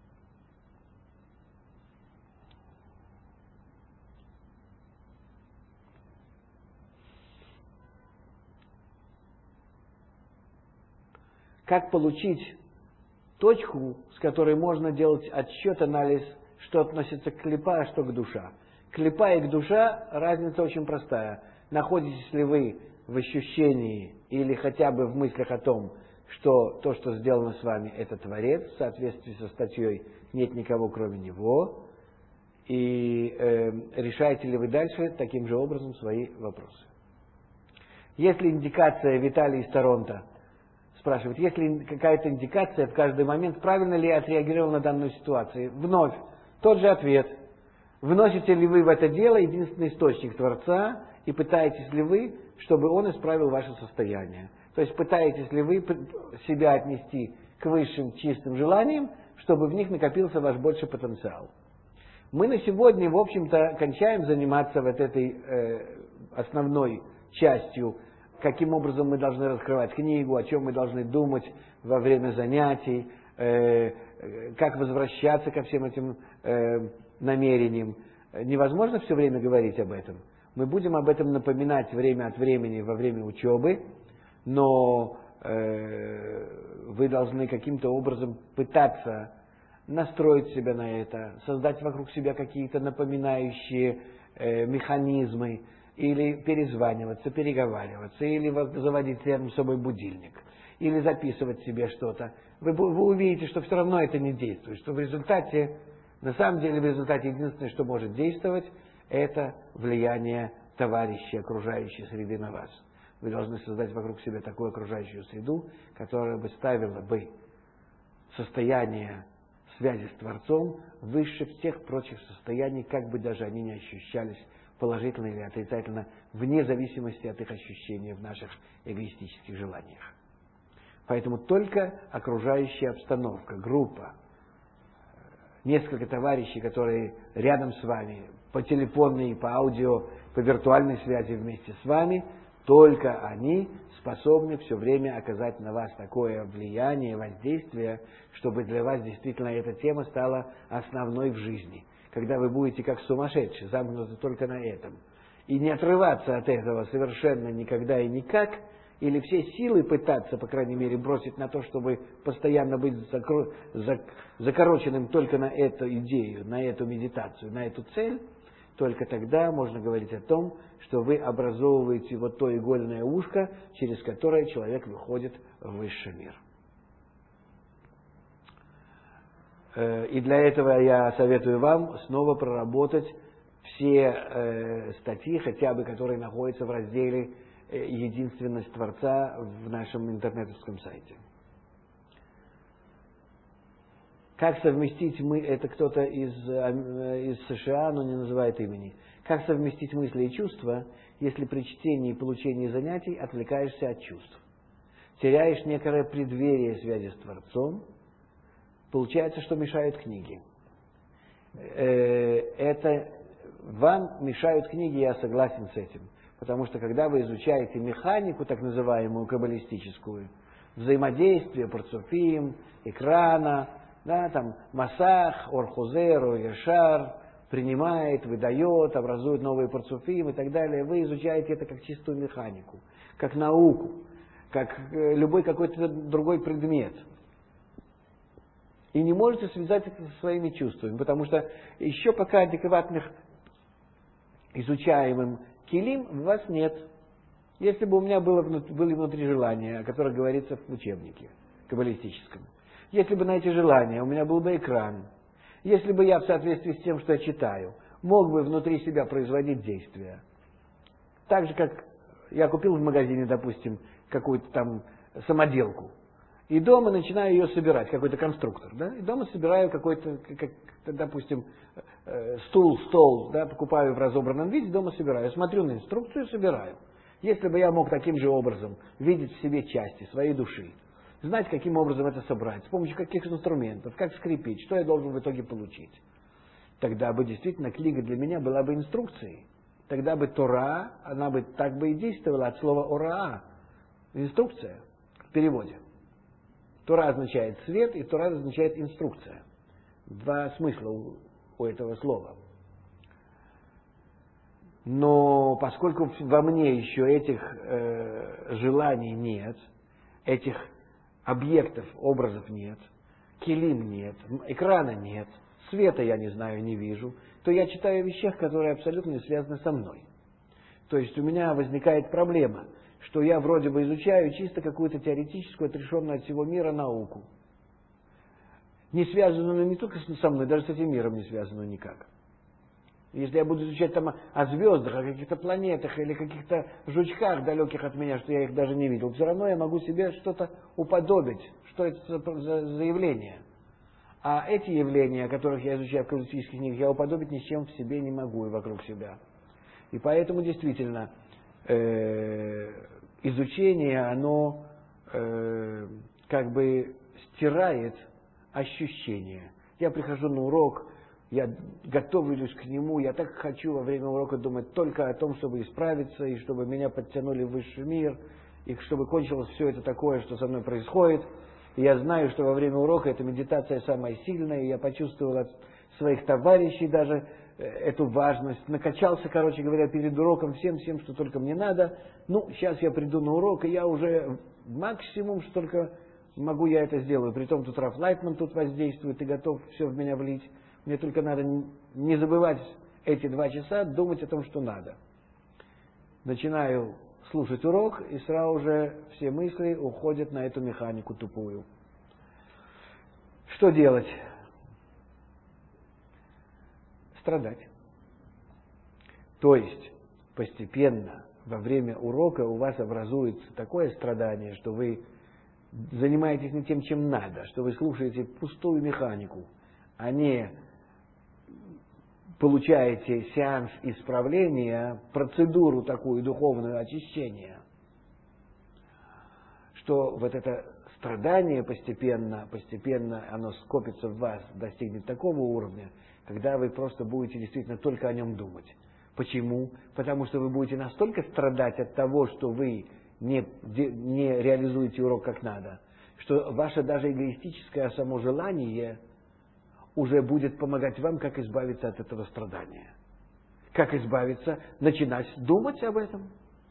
Как получить точку, с которой можно делать отсчет, анализ, что относится к клипа, а что к душа. Клипа и к душа разница очень простая. Находитесь ли вы в ощущении или хотя бы в мыслях о том, что то, что сделано с вами, это Творец, в соответствии со статьей «Нет никого, кроме Него», и э, решаете ли вы дальше таким же образом свои вопросы. Если индикация Виталий из Торонто спрашивает, есть ли какая-то индикация в каждый момент, правильно ли я отреагировал на данную ситуацию? Вновь тот же ответ. Вносите ли вы в это дело единственный источник Творца и пытаетесь ли вы, чтобы он исправил ваше состояние? То есть пытаетесь ли вы себя отнести к высшим чистым желаниям, чтобы в них накопился ваш больший потенциал? Мы на сегодня, в общем-то, кончаем заниматься вот этой э, основной частью, каким образом мы должны раскрывать книгу, о чем мы должны думать во время занятий, э, как возвращаться ко всем этим э, намерениям. Невозможно все время говорить об этом. Мы будем об этом напоминать время от времени во время учебы, но э, вы должны каким-то образом пытаться настроить себя на это, создать вокруг себя какие-то напоминающие э, механизмы, или перезваниваться, переговариваться, или заводить рядом с собой будильник, или записывать себе что-то. Вы, вы увидите, что все равно это не действует, что в результате, на самом деле в результате единственное, что может действовать, это влияние товарищей, окружающей среды на вас. Вы должны создать вокруг себя такую окружающую среду, которая бы ставила бы состояние связи с Творцом выше всех прочих состояний, как бы даже они не ощущались положительно или отрицательно, вне зависимости от их ощущения в наших эгоистических желаниях. Поэтому только окружающая обстановка, группа, несколько товарищей, которые рядом с вами, по телефонной, по аудио, по виртуальной связи вместе с вами, только они способны все время оказать на вас такое влияние, воздействие, чтобы для вас действительно эта тема стала основной в жизни. Когда вы будете как сумасшедшие, замкнуты только на этом, и не отрываться от этого совершенно никогда и никак, или все силы пытаться, по крайней мере, бросить на то, чтобы постоянно быть закро... зак... закороченным только на эту идею, на эту медитацию, на эту цель, только тогда можно говорить о том, что вы образовываете вот то игольное ушко, через которое человек выходит в высший мир. И для этого я советую вам снова проработать все э, статьи, хотя бы которые находятся в разделе «Единственность Творца» в нашем интернетовском сайте. Как совместить мы, это кто-то из, из США, но не называет имени, как совместить мысли и чувства, если при чтении и получении занятий отвлекаешься от чувств? Теряешь некое преддверие связи с Творцом, получается, что мешают книги. Это вам мешают книги, я согласен с этим. Потому что когда вы изучаете механику, так называемую каббалистическую, взаимодействие парцуфим, экрана, да, там масах, орхузер, ойгашар, принимает, выдает, образует новые парцуфим и так далее, вы изучаете это как чистую механику, как науку, как любой какой-то другой предмет. И не можете связать это со своими чувствами, потому что еще пока адекватных изучаемым килим у вас нет. Если бы у меня было, были внутри желания, о которых говорится в учебнике каббалистическом, если бы на эти желания у меня был бы экран, если бы я в соответствии с тем, что я читаю, мог бы внутри себя производить действия, так же, как я купил в магазине, допустим, какую-то там самоделку, и дома начинаю ее собирать, какой-то конструктор, да, и дома собираю какой-то, как, допустим, стул, стол, да, покупаю в разобранном виде, дома собираю, смотрю на инструкцию и собираю. Если бы я мог таким же образом видеть в себе части своей души, знать, каким образом это собрать, с помощью каких инструментов, как скрепить, что я должен в итоге получить, тогда бы действительно книга для меня была бы инструкцией. Тогда бы Тора, она бы так бы и действовала от слова ораа, инструкция в переводе. Тора означает свет, и Тора означает инструкция. Два смысла у, у этого слова. Но поскольку во мне еще этих э, желаний нет, этих объектов, образов нет, килим нет, экрана нет, света я не знаю, не вижу, то я читаю о вещах, которые абсолютно не связаны со мной. То есть у меня возникает проблема, что я вроде бы изучаю чисто какую-то теоретическую, отрешенную от всего мира науку, не связанную не только со мной, даже с этим миром не связанную никак. Если я буду изучать там о звездах, о каких-то планетах или каких-то жучках далеких от меня, что я их даже не видел, все равно я могу себе что-то уподобить, что это за, за явление. А эти явления, о которых я изучаю в каббалистических книгах, я уподобить ни с чем в себе не могу и вокруг себя. И поэтому действительно э, изучение, оно э, как бы стирает ощущения. Я прихожу на урок, я готовлюсь к нему, я так хочу во время урока думать только о том, чтобы исправиться, и чтобы меня подтянули в высший мир, и чтобы кончилось все это такое, что со мной происходит. И я знаю, что во время урока эта медитация самая сильная, и я почувствовал от своих товарищей даже эту важность. Накачался, короче говоря, перед уроком всем-всем, что только мне надо. Ну, сейчас я приду на урок, и я уже максимум, что только могу, я это сделаю. Притом тут Раф Лайтман тут воздействует и готов все в меня влить. Мне только надо не забывать эти два часа, думать о том, что надо. Начинаю слушать урок, и сразу же все мысли уходят на эту механику тупую. Что делать? Страдать. То есть постепенно во время урока у вас образуется такое страдание, что вы занимаетесь не тем, чем надо, что вы слушаете пустую механику, а не получаете сеанс исправления, процедуру такую духовную очищения, что вот это страдание постепенно, постепенно оно скопится в вас, достигнет такого уровня, когда вы просто будете действительно только о нем думать. Почему? Потому что вы будете настолько страдать от того, что вы не, не реализуете урок как надо, что ваше даже эгоистическое само желание уже будет помогать вам, как избавиться от этого страдания. Как избавиться? Начинать думать об этом.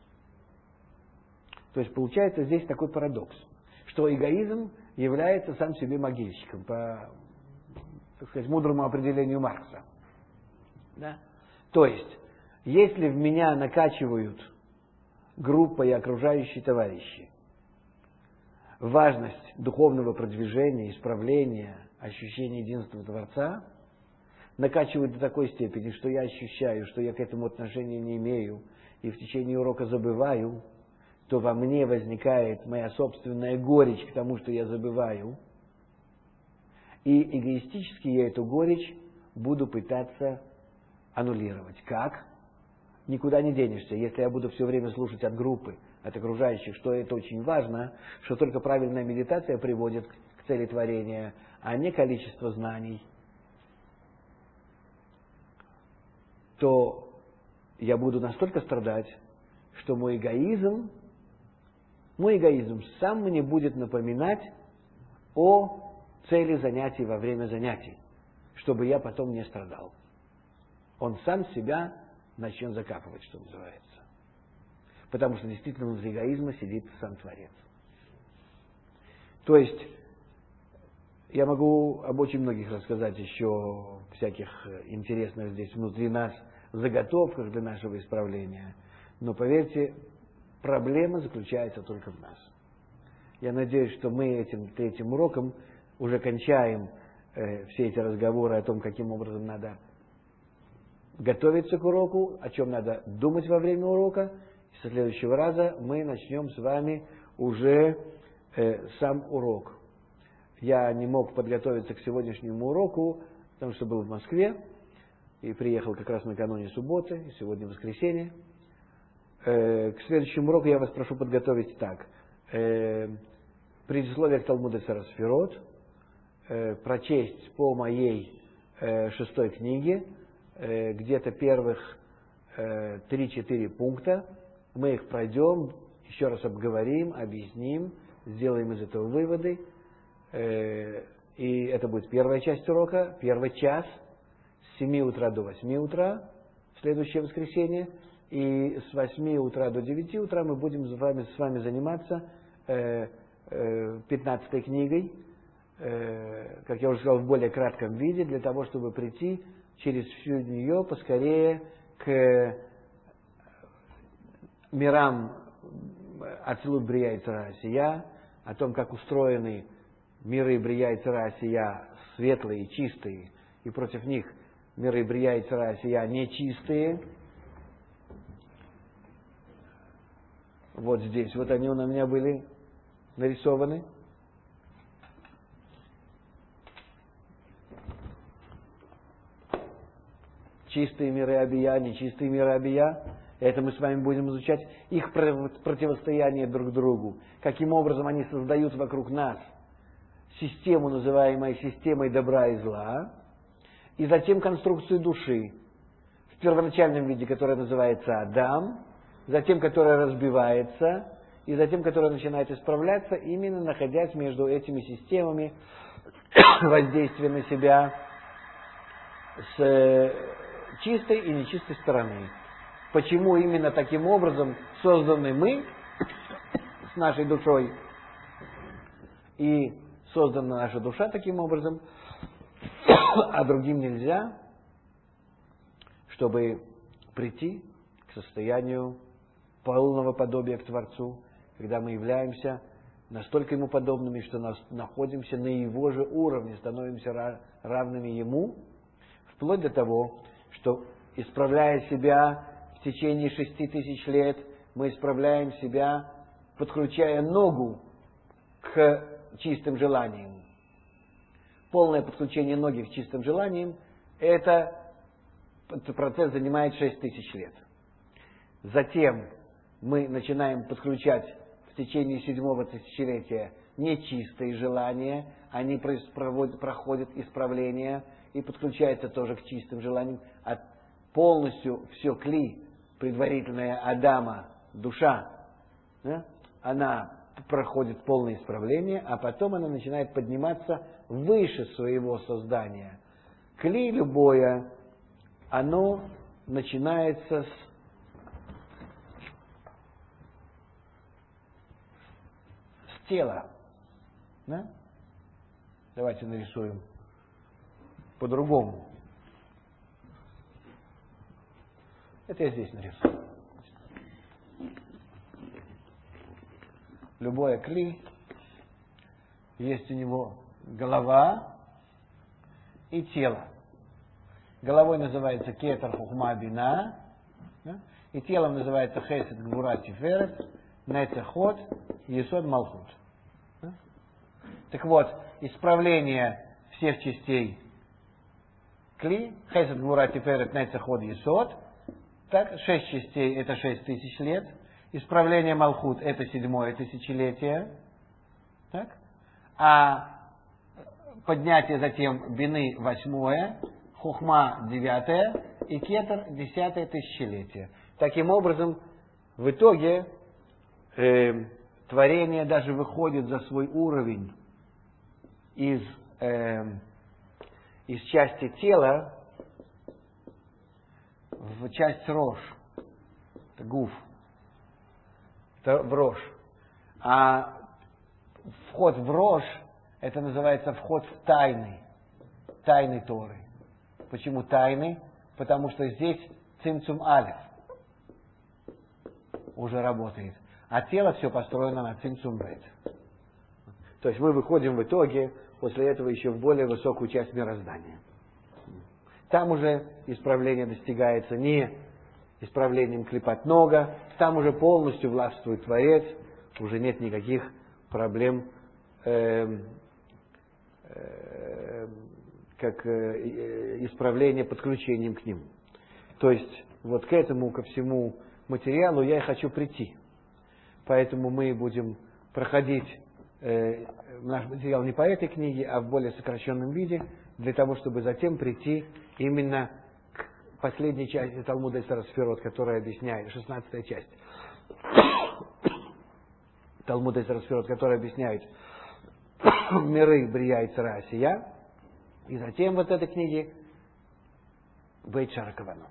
То есть получается здесь такой парадокс, что эгоизм является сам себе могильщиком, по, так сказать, мудрому определению Маркса. Да? То есть, если в меня накачивают группа и окружающие товарищи важность духовного продвижения, исправления, ощущения единства Творца, накачивают до такой степени, что я ощущаю, что я к этому отношения не имею, и в течение урока забываю, то во мне возникает моя собственная горечь к тому, что я забываю, и эгоистически я эту горечь буду пытаться аннулировать. Как? Никуда не денешься. Если я буду все время слушать от группы, от окружающих, что это очень важно, что только правильная медитация приводит к цели творения, а не количество знаний, то я буду настолько страдать, что мой эгоизм, мой эгоизм сам мне будет напоминать о цели занятий во время занятий, чтобы я потом не страдал. Он сам себя начнет закапывать, что называется. Потому что действительно внутри эгоизма сидит сам Творец. То есть, я могу об очень многих рассказать еще всяких интересных здесь внутри нас заготовках для нашего исправления. Но поверьте, проблема заключается только в нас. Я надеюсь, что мы этим третьим уроком уже кончаем э, все эти разговоры о том, каким образом надо готовиться к уроку, о чем надо думать во время урока. И со следующего раза мы начнем с вами уже э, сам урок. Я не мог подготовиться к сегодняшнему уроку, потому что был в Москве и приехал как раз накануне субботы, и сегодня воскресенье. Э, к следующему уроку я вас прошу подготовить так. Э, предисловие к Талмуду Сферот, э, прочесть по моей э, шестой книге, э, где-то первых э, три-четыре пункта. Мы их пройдем, еще раз обговорим, объясним, сделаем из этого выводы. Э, и это будет первая часть урока, первый час, с семи утра до восьми утра, в следующее воскресенье. И с восьми утра до девяти утра мы будем с вами, с вами заниматься э, э, пятнадцатой книгой, э, как я уже сказал, в более кратком виде, для того, чтобы прийти через всю нее поскорее к мирам Ацилут Брия и Цара Асия, о том, как устроены миры Брия и Цара Асия светлые, чистые, и против них миры Брия и Цара Асия нечистые. Вот здесь, вот они у меня были нарисованы. Чистые миры Абия, нечистые миры Абия. Это мы с вами будем изучать их противостояние друг другу. Каким образом они создают вокруг нас систему, называемую системой добра и зла. И затем конструкцию души в первоначальном виде, которая называется Адам. Затем, которая разбивается, и затем, которая начинает исправляться, именно находясь между этими системами воздействия на себя с чистой и нечистой стороны. Почему именно таким образом созданы мы с нашей душой, и создана наша душа таким образом, а другим нельзя, чтобы прийти к состоянию полного подобия к Творцу, когда мы являемся настолько Ему подобными, что нас находимся на Его же уровне, становимся равными Ему, вплоть до того, что, исправляя себя в течение шести тысяч лет, мы исправляем себя, подключая ногу к чистым желаниям. полное подключение ноги к чистым желаниям, это, этот процесс занимает шесть тысяч лет. Затем мы начинаем подключать в течение седьмого тысячелетия нечистые желания, они проходят исправление и подключаются тоже к чистым желаниям, а полностью все кли, предварительная Адама, душа, да, она проходит полное исправление, а потом она начинает подниматься выше своего создания. Кли любое, оно начинается с, с тела. Да? Давайте нарисуем по-другому. Это я здесь нарисую. Любое кли, есть у него голова и тело. Головой называется кетер хухма бина, да? И телом называется хесед гвура тиферет, нецехот, есод малхут. Да? Так вот, исправление всех частей кли, хесед гвура тиферет, нецехот, есод, так, шесть частей это шесть тысяч лет. Исправление Малхут это седьмое тысячелетие. Так? А поднятие затем бины восьмое, хухма девятое и кетер десятое тысячелетие. Таким образом, в итоге э, творение даже выходит за свой уровень из, э, из части тела в часть рож, это гуф, это в рож. А вход в рож, это называется вход в тайны, тайны Торы. Почему тайны? Потому что здесь цимцум алеф уже работает, а тело все построено на цимцум бет. То есть мы выходим в итоге после этого еще в более высокую часть мироздания. Там уже исправление достигается не исправлением клипат нога, там уже полностью властвует Творец, уже нет никаких проблем, э, э, как э, исправление подключением к нему. То есть вот к этому, ко всему материалу я и хочу прийти. Поэтому мы будем проходить э, наш материал не по этой книге, а в более сокращенном виде, для того, чтобы затем прийти именно к последней части Талмуда Эстер Сферот, которая объясняет, шестнадцатая часть Талмуда Эстер Сферот, которая объясняет миры Брия и Цара Асия, и затем вот этой книги Бейт Шара Каванот.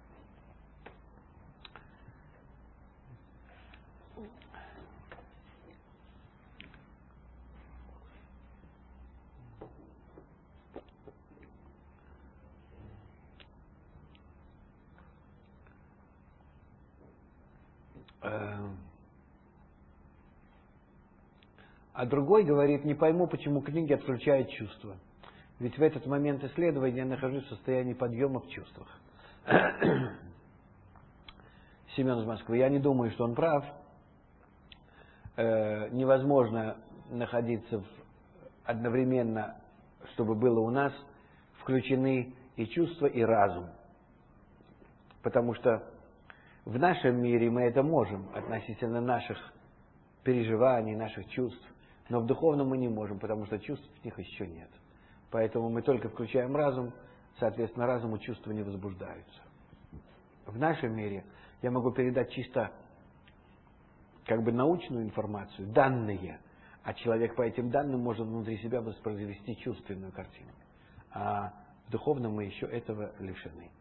А другой говорит, не пойму, почему книги отключают чувства. Ведь в этот момент исследования я нахожусь в состоянии подъема в чувствах. Семен из Москвы. Я не думаю, что он прав. Э, невозможно находиться в, одновременно, чтобы было у нас включены и чувства, и разум. Потому что в нашем мире мы это можем относительно наших переживаний, наших чувств. Но в духовном мы не можем, потому что чувств в них еще нет. Поэтому мы только включаем разум, соответственно, разуму чувства не возбуждаются. В нашем мире я могу передать чисто как бы научную информацию, данные, а человек по этим данным может внутри себя воспроизвести чувственную картину. А в духовном мы еще этого лишены.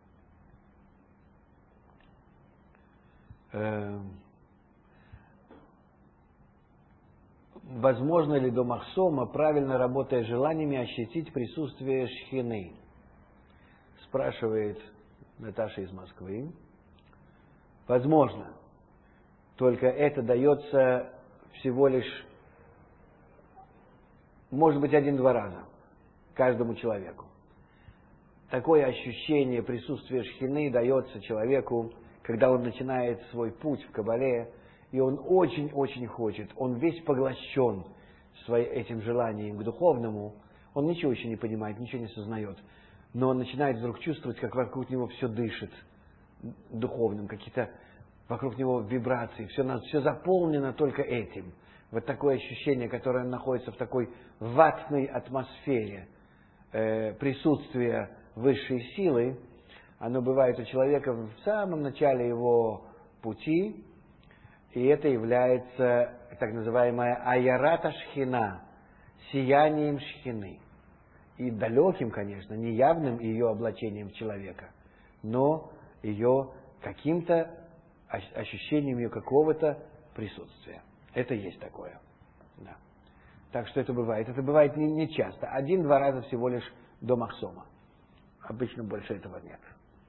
Возможно ли до Махсома, правильно работая желаниями, ощутить присутствие шхины? Спрашивает Наташа из Москвы. Возможно. Только это дается всего лишь, может быть, один-два раза каждому человеку. Такое ощущение присутствия шхины дается человеку, когда он начинает свой путь в Кабале, и он очень-очень хочет, он весь поглощен своим этим желанием к духовному, Он ничего еще не понимает, ничего не сознает. Но он начинает вдруг чувствовать, как вокруг него все дышит духовным, какие-то вокруг него вибрации, все, все заполнено только этим. Вот такое ощущение, которое находится в такой ватной атмосфере э, присутствия высшей силы, оно бывает у человека в самом начале его пути, и это является так называемая айарата шхина, сиянием шхины. И далеким, конечно, не явным ее облачением человека, но ее каким-то ощущением ее какого-то присутствия. Это есть такое. Да. Так что это бывает. Это бывает не, не часто. Один-два раза всего лишь до Махсома. Обычно больше этого нет.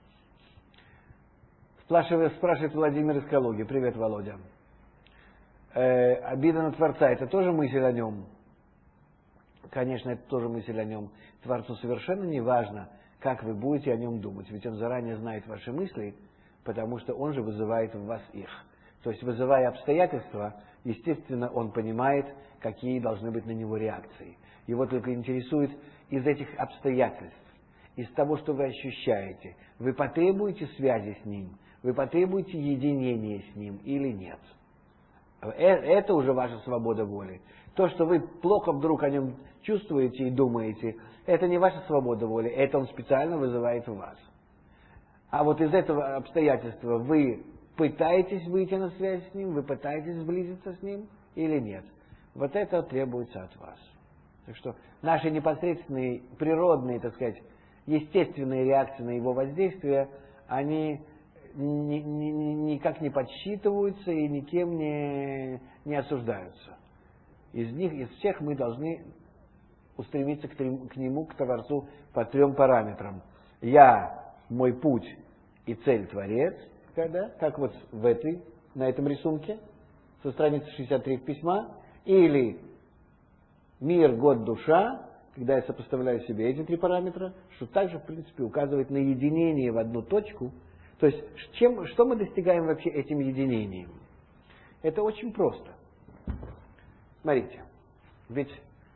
Спрашивает, спрашивает Владимир из Калуги. Привет, Володя. Э, обида на Творца, это тоже мысль о нем? Конечно, это тоже мысль о нем. Творцу совершенно не важно, как вы будете о нем думать. Ведь он заранее знает ваши мысли, потому что он же вызывает в вас их. То есть, вызывая обстоятельства, естественно, он понимает, какие должны быть на него реакции. Его только интересует из этих обстоятельств, из того, что вы ощущаете, вы потребуете связи с ним, вы потребуете единения с ним или нет. Это уже ваша свобода воли. То, что вы плохо вдруг о нем чувствуете и думаете, это не ваша свобода воли, это он специально вызывает в вас. А вот из этого обстоятельства вы пытаетесь выйти на связь с ним, вы пытаетесь сблизиться с ним или нет. Вот это требуется от вас. Так что наши непосредственные, природные, так сказать, естественные реакции на его воздействие, они ни, ни, ни, никак не подсчитываются и никем не, не осуждаются. Из них, из всех мы должны устремиться к, к нему, к Творцу по трем параметрам. Я, мой путь и цель Творец, когда, как вот в этой, на этом рисунке, со страницы шестьдесят три письма, или мир, год, душа, когда я сопоставляю себе эти три параметра, что также, в принципе, указывает на единение в одну точку. То есть, чем, что мы достигаем вообще этим единением? Это очень просто. Смотрите, ведь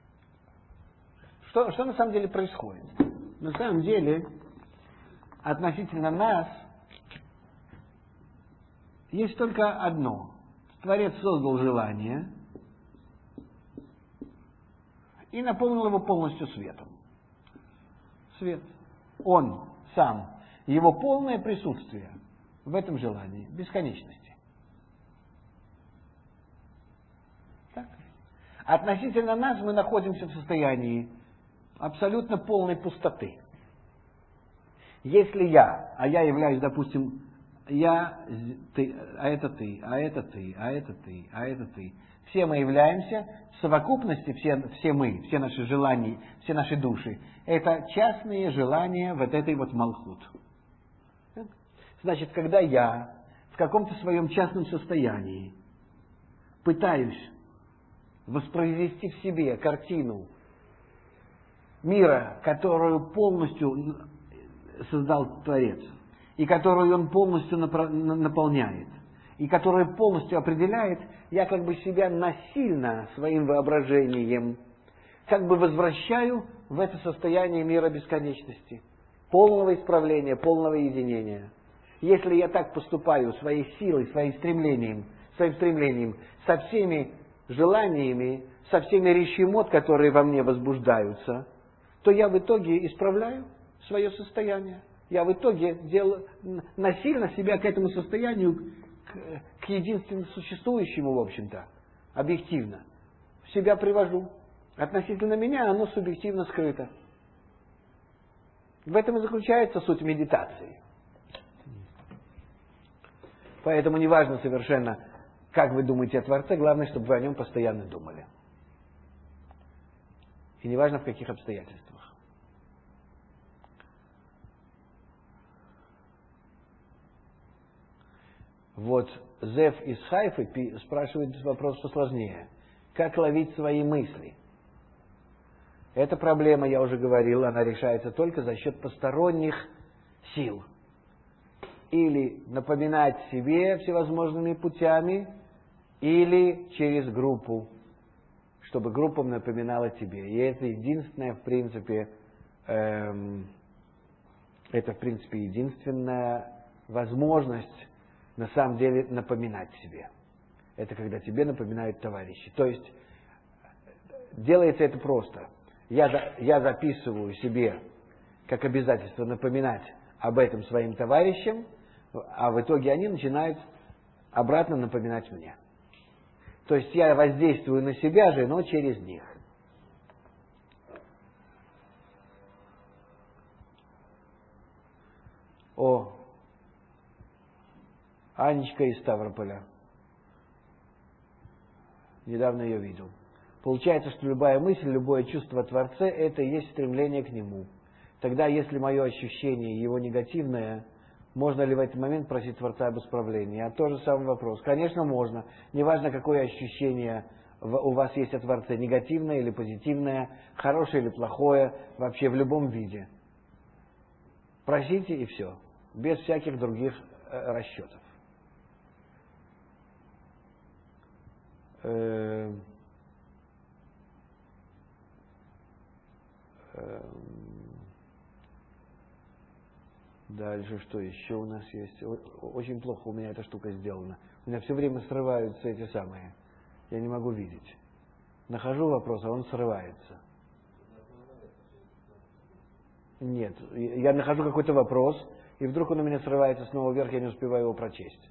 что, что на самом деле происходит? На самом деле, относительно нас есть только одно. Творец создал желание и наполнил его полностью светом. Свет. Он сам, его полное присутствие в этом желании, бесконечности. Так? Относительно нас мы находимся в состоянии абсолютно полной пустоты. Если я, а я являюсь, допустим, я, ты, а это ты, а это ты, а это ты, а это ты. Все мы являемся в совокупности, все, все мы, все наши желания, все наши души. Это частные желания вот этой вот Малхут. Значит, когда я в каком-то своем частном состоянии пытаюсь воспроизвести в себе картину мира, которую полностью создал Творец, и которую он полностью наполняет, и которую полностью определяет, я как бы себя насильно своим воображением как бы возвращаю в это состояние мира бесконечности, полного исправления, полного единения. Если я так поступаю своей силой, своим стремлением, своим стремлением со всеми желаниями, со всеми ришимот, которые во мне возбуждаются, то я в итоге исправляю свое состояние. Я в итоге делаю, насильно себя к этому состоянию, к, к единственно существующему, в общем-то, объективно, себя привожу. Относительно меня оно субъективно скрыто. В этом и заключается суть медитации. Поэтому не важно совершенно, как вы думаете о Творце, главное, чтобы вы о нем постоянно думали. И не важно, в каких обстоятельствах. Вот Зев из Хайфы спрашивает вопрос посложнее. Как ловить свои мысли? Эта проблема, я уже говорил, она решается только за счет посторонних сил. Или напоминать себе всевозможными путями, или через группу, чтобы группа напоминала тебе. И это единственное, в принципе, эм, это, в принципе, единственная возможность на самом деле напоминать себе. Это когда тебе напоминают товарищи. То есть делается это просто. Я, я записываю себе как обязательство напоминать об этом своим товарищам, а в итоге они начинают обратно напоминать мне. То есть я воздействую на себя же, но через них. О, Анечка из Ставрополя. Недавно ее видел. Получается, что любая мысль, любое чувство о Творце – это и есть стремление к Нему. Тогда, если мое ощущение его негативное, можно ли в этот момент просить Творца об исправлении? А тот же самый вопрос. Конечно, можно. Неважно, какое ощущение у вас есть о Творце, негативное или позитивное, хорошее или плохое, вообще в любом виде. Просите и все, без всяких других э, расчетов. Э, э, Дальше, что еще у нас есть? Очень плохо у меня эта штука сделана. У меня все время срываются эти самые. Я не могу видеть. Нахожу вопрос, а он срывается. Нет, я нахожу какой-то вопрос, и вдруг он у меня срывается снова вверх, я не успеваю его прочесть.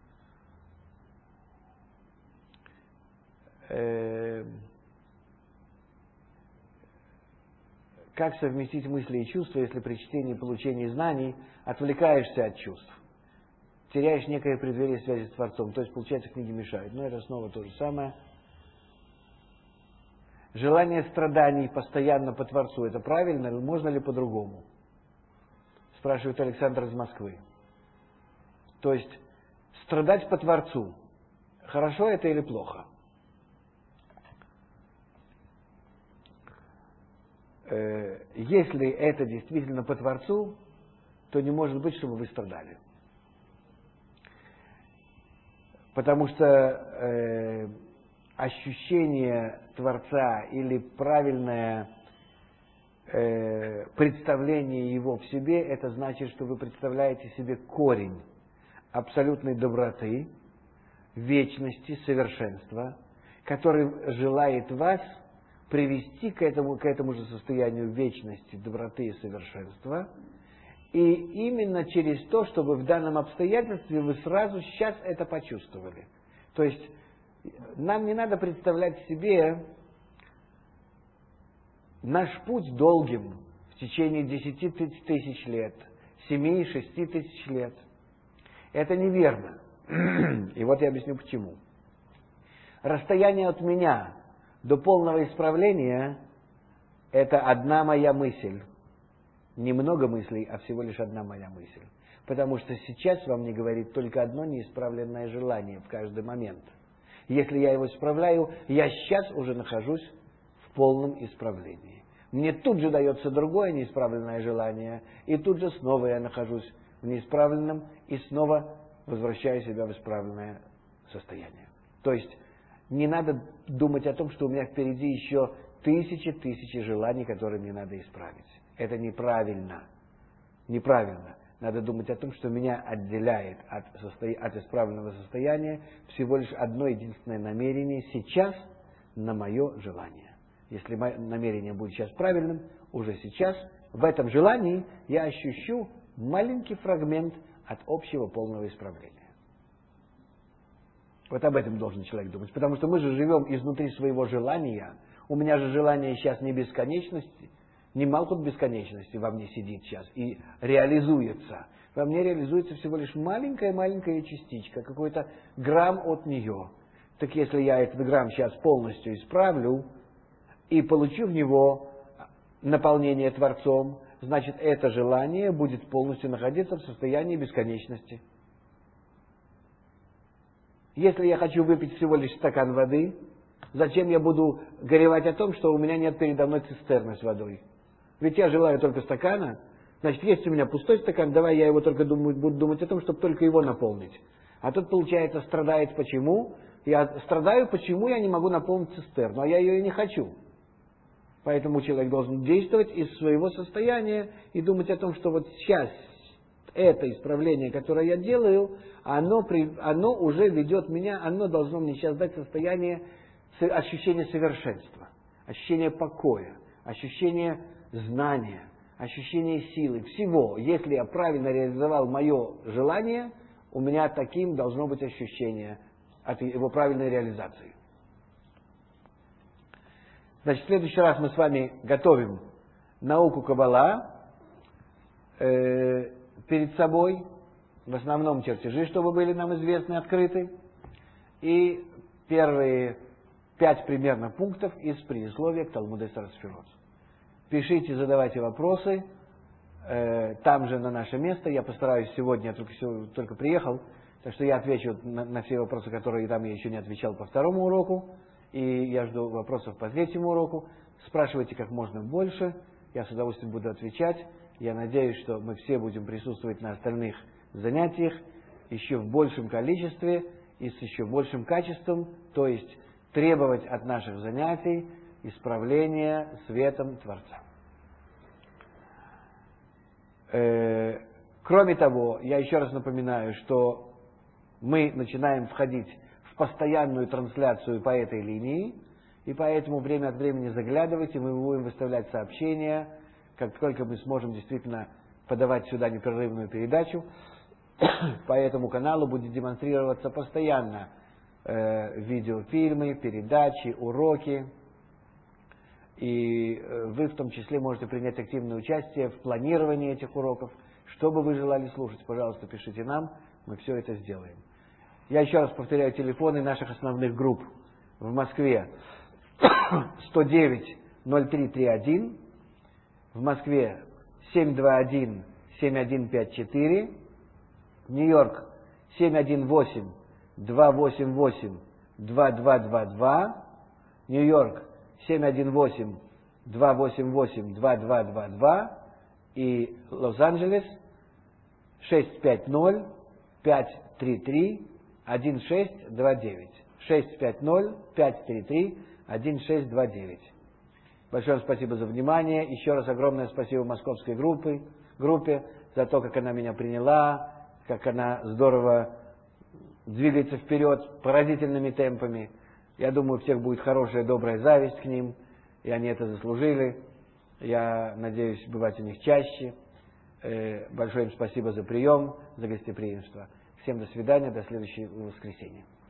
Как совместить мысли и чувства, если при чтении и получении знаний отвлекаешься от чувств? Теряешь некое преддверие связи с Творцом. То есть, получается, книги мешают. Но это снова то же самое. Желание страданий постоянно по Творцу, это правильно? Можно ли по-другому? Спрашивает Александр из Москвы. То есть, страдать по Творцу, хорошо это или плохо? Если это действительно по Творцу, то не может быть, чтобы вы страдали. Потому что э, ощущение Творца или правильное э, представление Его в себе, это значит, что вы представляете себе корень абсолютной доброты, вечности, совершенства, который желает вас привести к этому, к этому же состоянию вечности, доброты и совершенства, и именно через то, чтобы в данном обстоятельстве вы сразу сейчас это почувствовали. То есть нам не надо представлять себе наш путь долгим в течение десяти тысяч лет, семи, шести тысяч лет. Это неверно. И вот я объясню почему. Расстояние от меня до полного исправления – это одна моя мысль. Не много мыслей, а всего лишь одна моя мысль. Потому что сейчас вам не говорит только одно неисправленное желание в каждый момент. Если я его исправляю, я сейчас уже нахожусь в полном исправлении. Мне тут же дается другое неисправленное желание, и тут же снова я нахожусь в неисправленном, и снова возвращаю себя в исправленное состояние. То есть не надо думать о том, что у меня впереди еще тысячи-тысячи желаний, которые мне надо исправить. Это неправильно. Неправильно. Надо думать о том, что меня отделяет от, состо... от исправленного состояния всего лишь одно единственное намерение сейчас на мое желание. Если мое намерение будет сейчас правильным, уже сейчас в этом желании я ощущу маленький фрагмент от общего полного исправления. Вот об этом должен человек думать. Потому что мы же живем изнутри своего желания. У меня же желание сейчас не бесконечности, не Малкут бесконечности во мне сидит сейчас и реализуется. Во мне реализуется всего лишь маленькая-маленькая частичка, какой-то грамм от нее. Так если я этот грамм сейчас полностью исправлю и получу в него наполнение Творцом, значит, это желание будет полностью находиться в состоянии бесконечности. Если я хочу выпить всего лишь стакан воды, зачем я буду горевать о том, что у меня нет передо мной цистерны с водой? Ведь я желаю только стакана, значит, есть у меня пустой стакан, давай я его только думаю, буду думать о том, чтобы только его наполнить. А тут, получается, страдает почему? Я страдаю, почему я не могу наполнить цистерну, а я ее и не хочу. Поэтому человек должен действовать из своего состояния и думать о том, что вот сейчас это исправление, которое я делаю, оно, при, оно уже ведет меня, оно должно мне сейчас дать состояние ощущения совершенства, ощущения покоя, ощущения знания, ощущения силы, всего. Если я правильно реализовал мое желание, у меня таким должно быть ощущение от его правильной реализации. Значит, в следующий раз мы с вами готовим науку Каббала э, перед собой, в основном чертежи, чтобы были нам известны, открыты, и первые пять примерно пунктов из предисловия к Талмуд Эйсер Сфирот. Пишите, задавайте вопросы, э, там же на наше место. Я постараюсь сегодня, я только, только приехал, так что я отвечу на, на все вопросы, которые там я еще не отвечал по второму уроку. И я жду вопросов по третьему уроку. Спрашивайте как можно больше. Я с удовольствием буду отвечать. Я надеюсь, что мы все будем присутствовать на остальных занятиях еще в большем количестве и с еще большим качеством, то есть требовать от наших занятий исправления светом Творца. Э, кроме того, я еще раз напоминаю, что мы начинаем входить в постоянную трансляцию по этой линии, и поэтому время от времени заглядывайте, мы будем выставлять сообщения, как только мы сможем действительно подавать сюда непрерывную передачу. По этому каналу будет демонстрироваться постоянно э, видеофильмы, передачи, уроки, и э, вы в том числе можете принять активное участие в планировании этих уроков. Что бы вы желали слушать, пожалуйста, пишите нам, мы все это сделаем. Я еще раз повторяю телефоны наших основных групп. В Москве сто девять ноль три тридцать один, в Москве семь два один семь один пять четыре, Нью-Йорк семь один восемь два восемь восемь два два два два, Нью-Йорк семь один восемь два восемь восемь два два два два и Лос-Анджелес шесть пять ноль пять три три один шесть два девять. шесть пять ноль пять три три один шесть два девять. Большое спасибо за внимание. Еще раз огромное спасибо московской группе, группе за то, как она меня приняла, как она здорово двигается вперед поразительными темпами. Я думаю, у всех будет хорошая, добрая зависть к ним, и они это заслужили. Я надеюсь бывать у них чаще. Большое им спасибо за прием, за гостеприимство. Всем до свидания, до следующего воскресенья.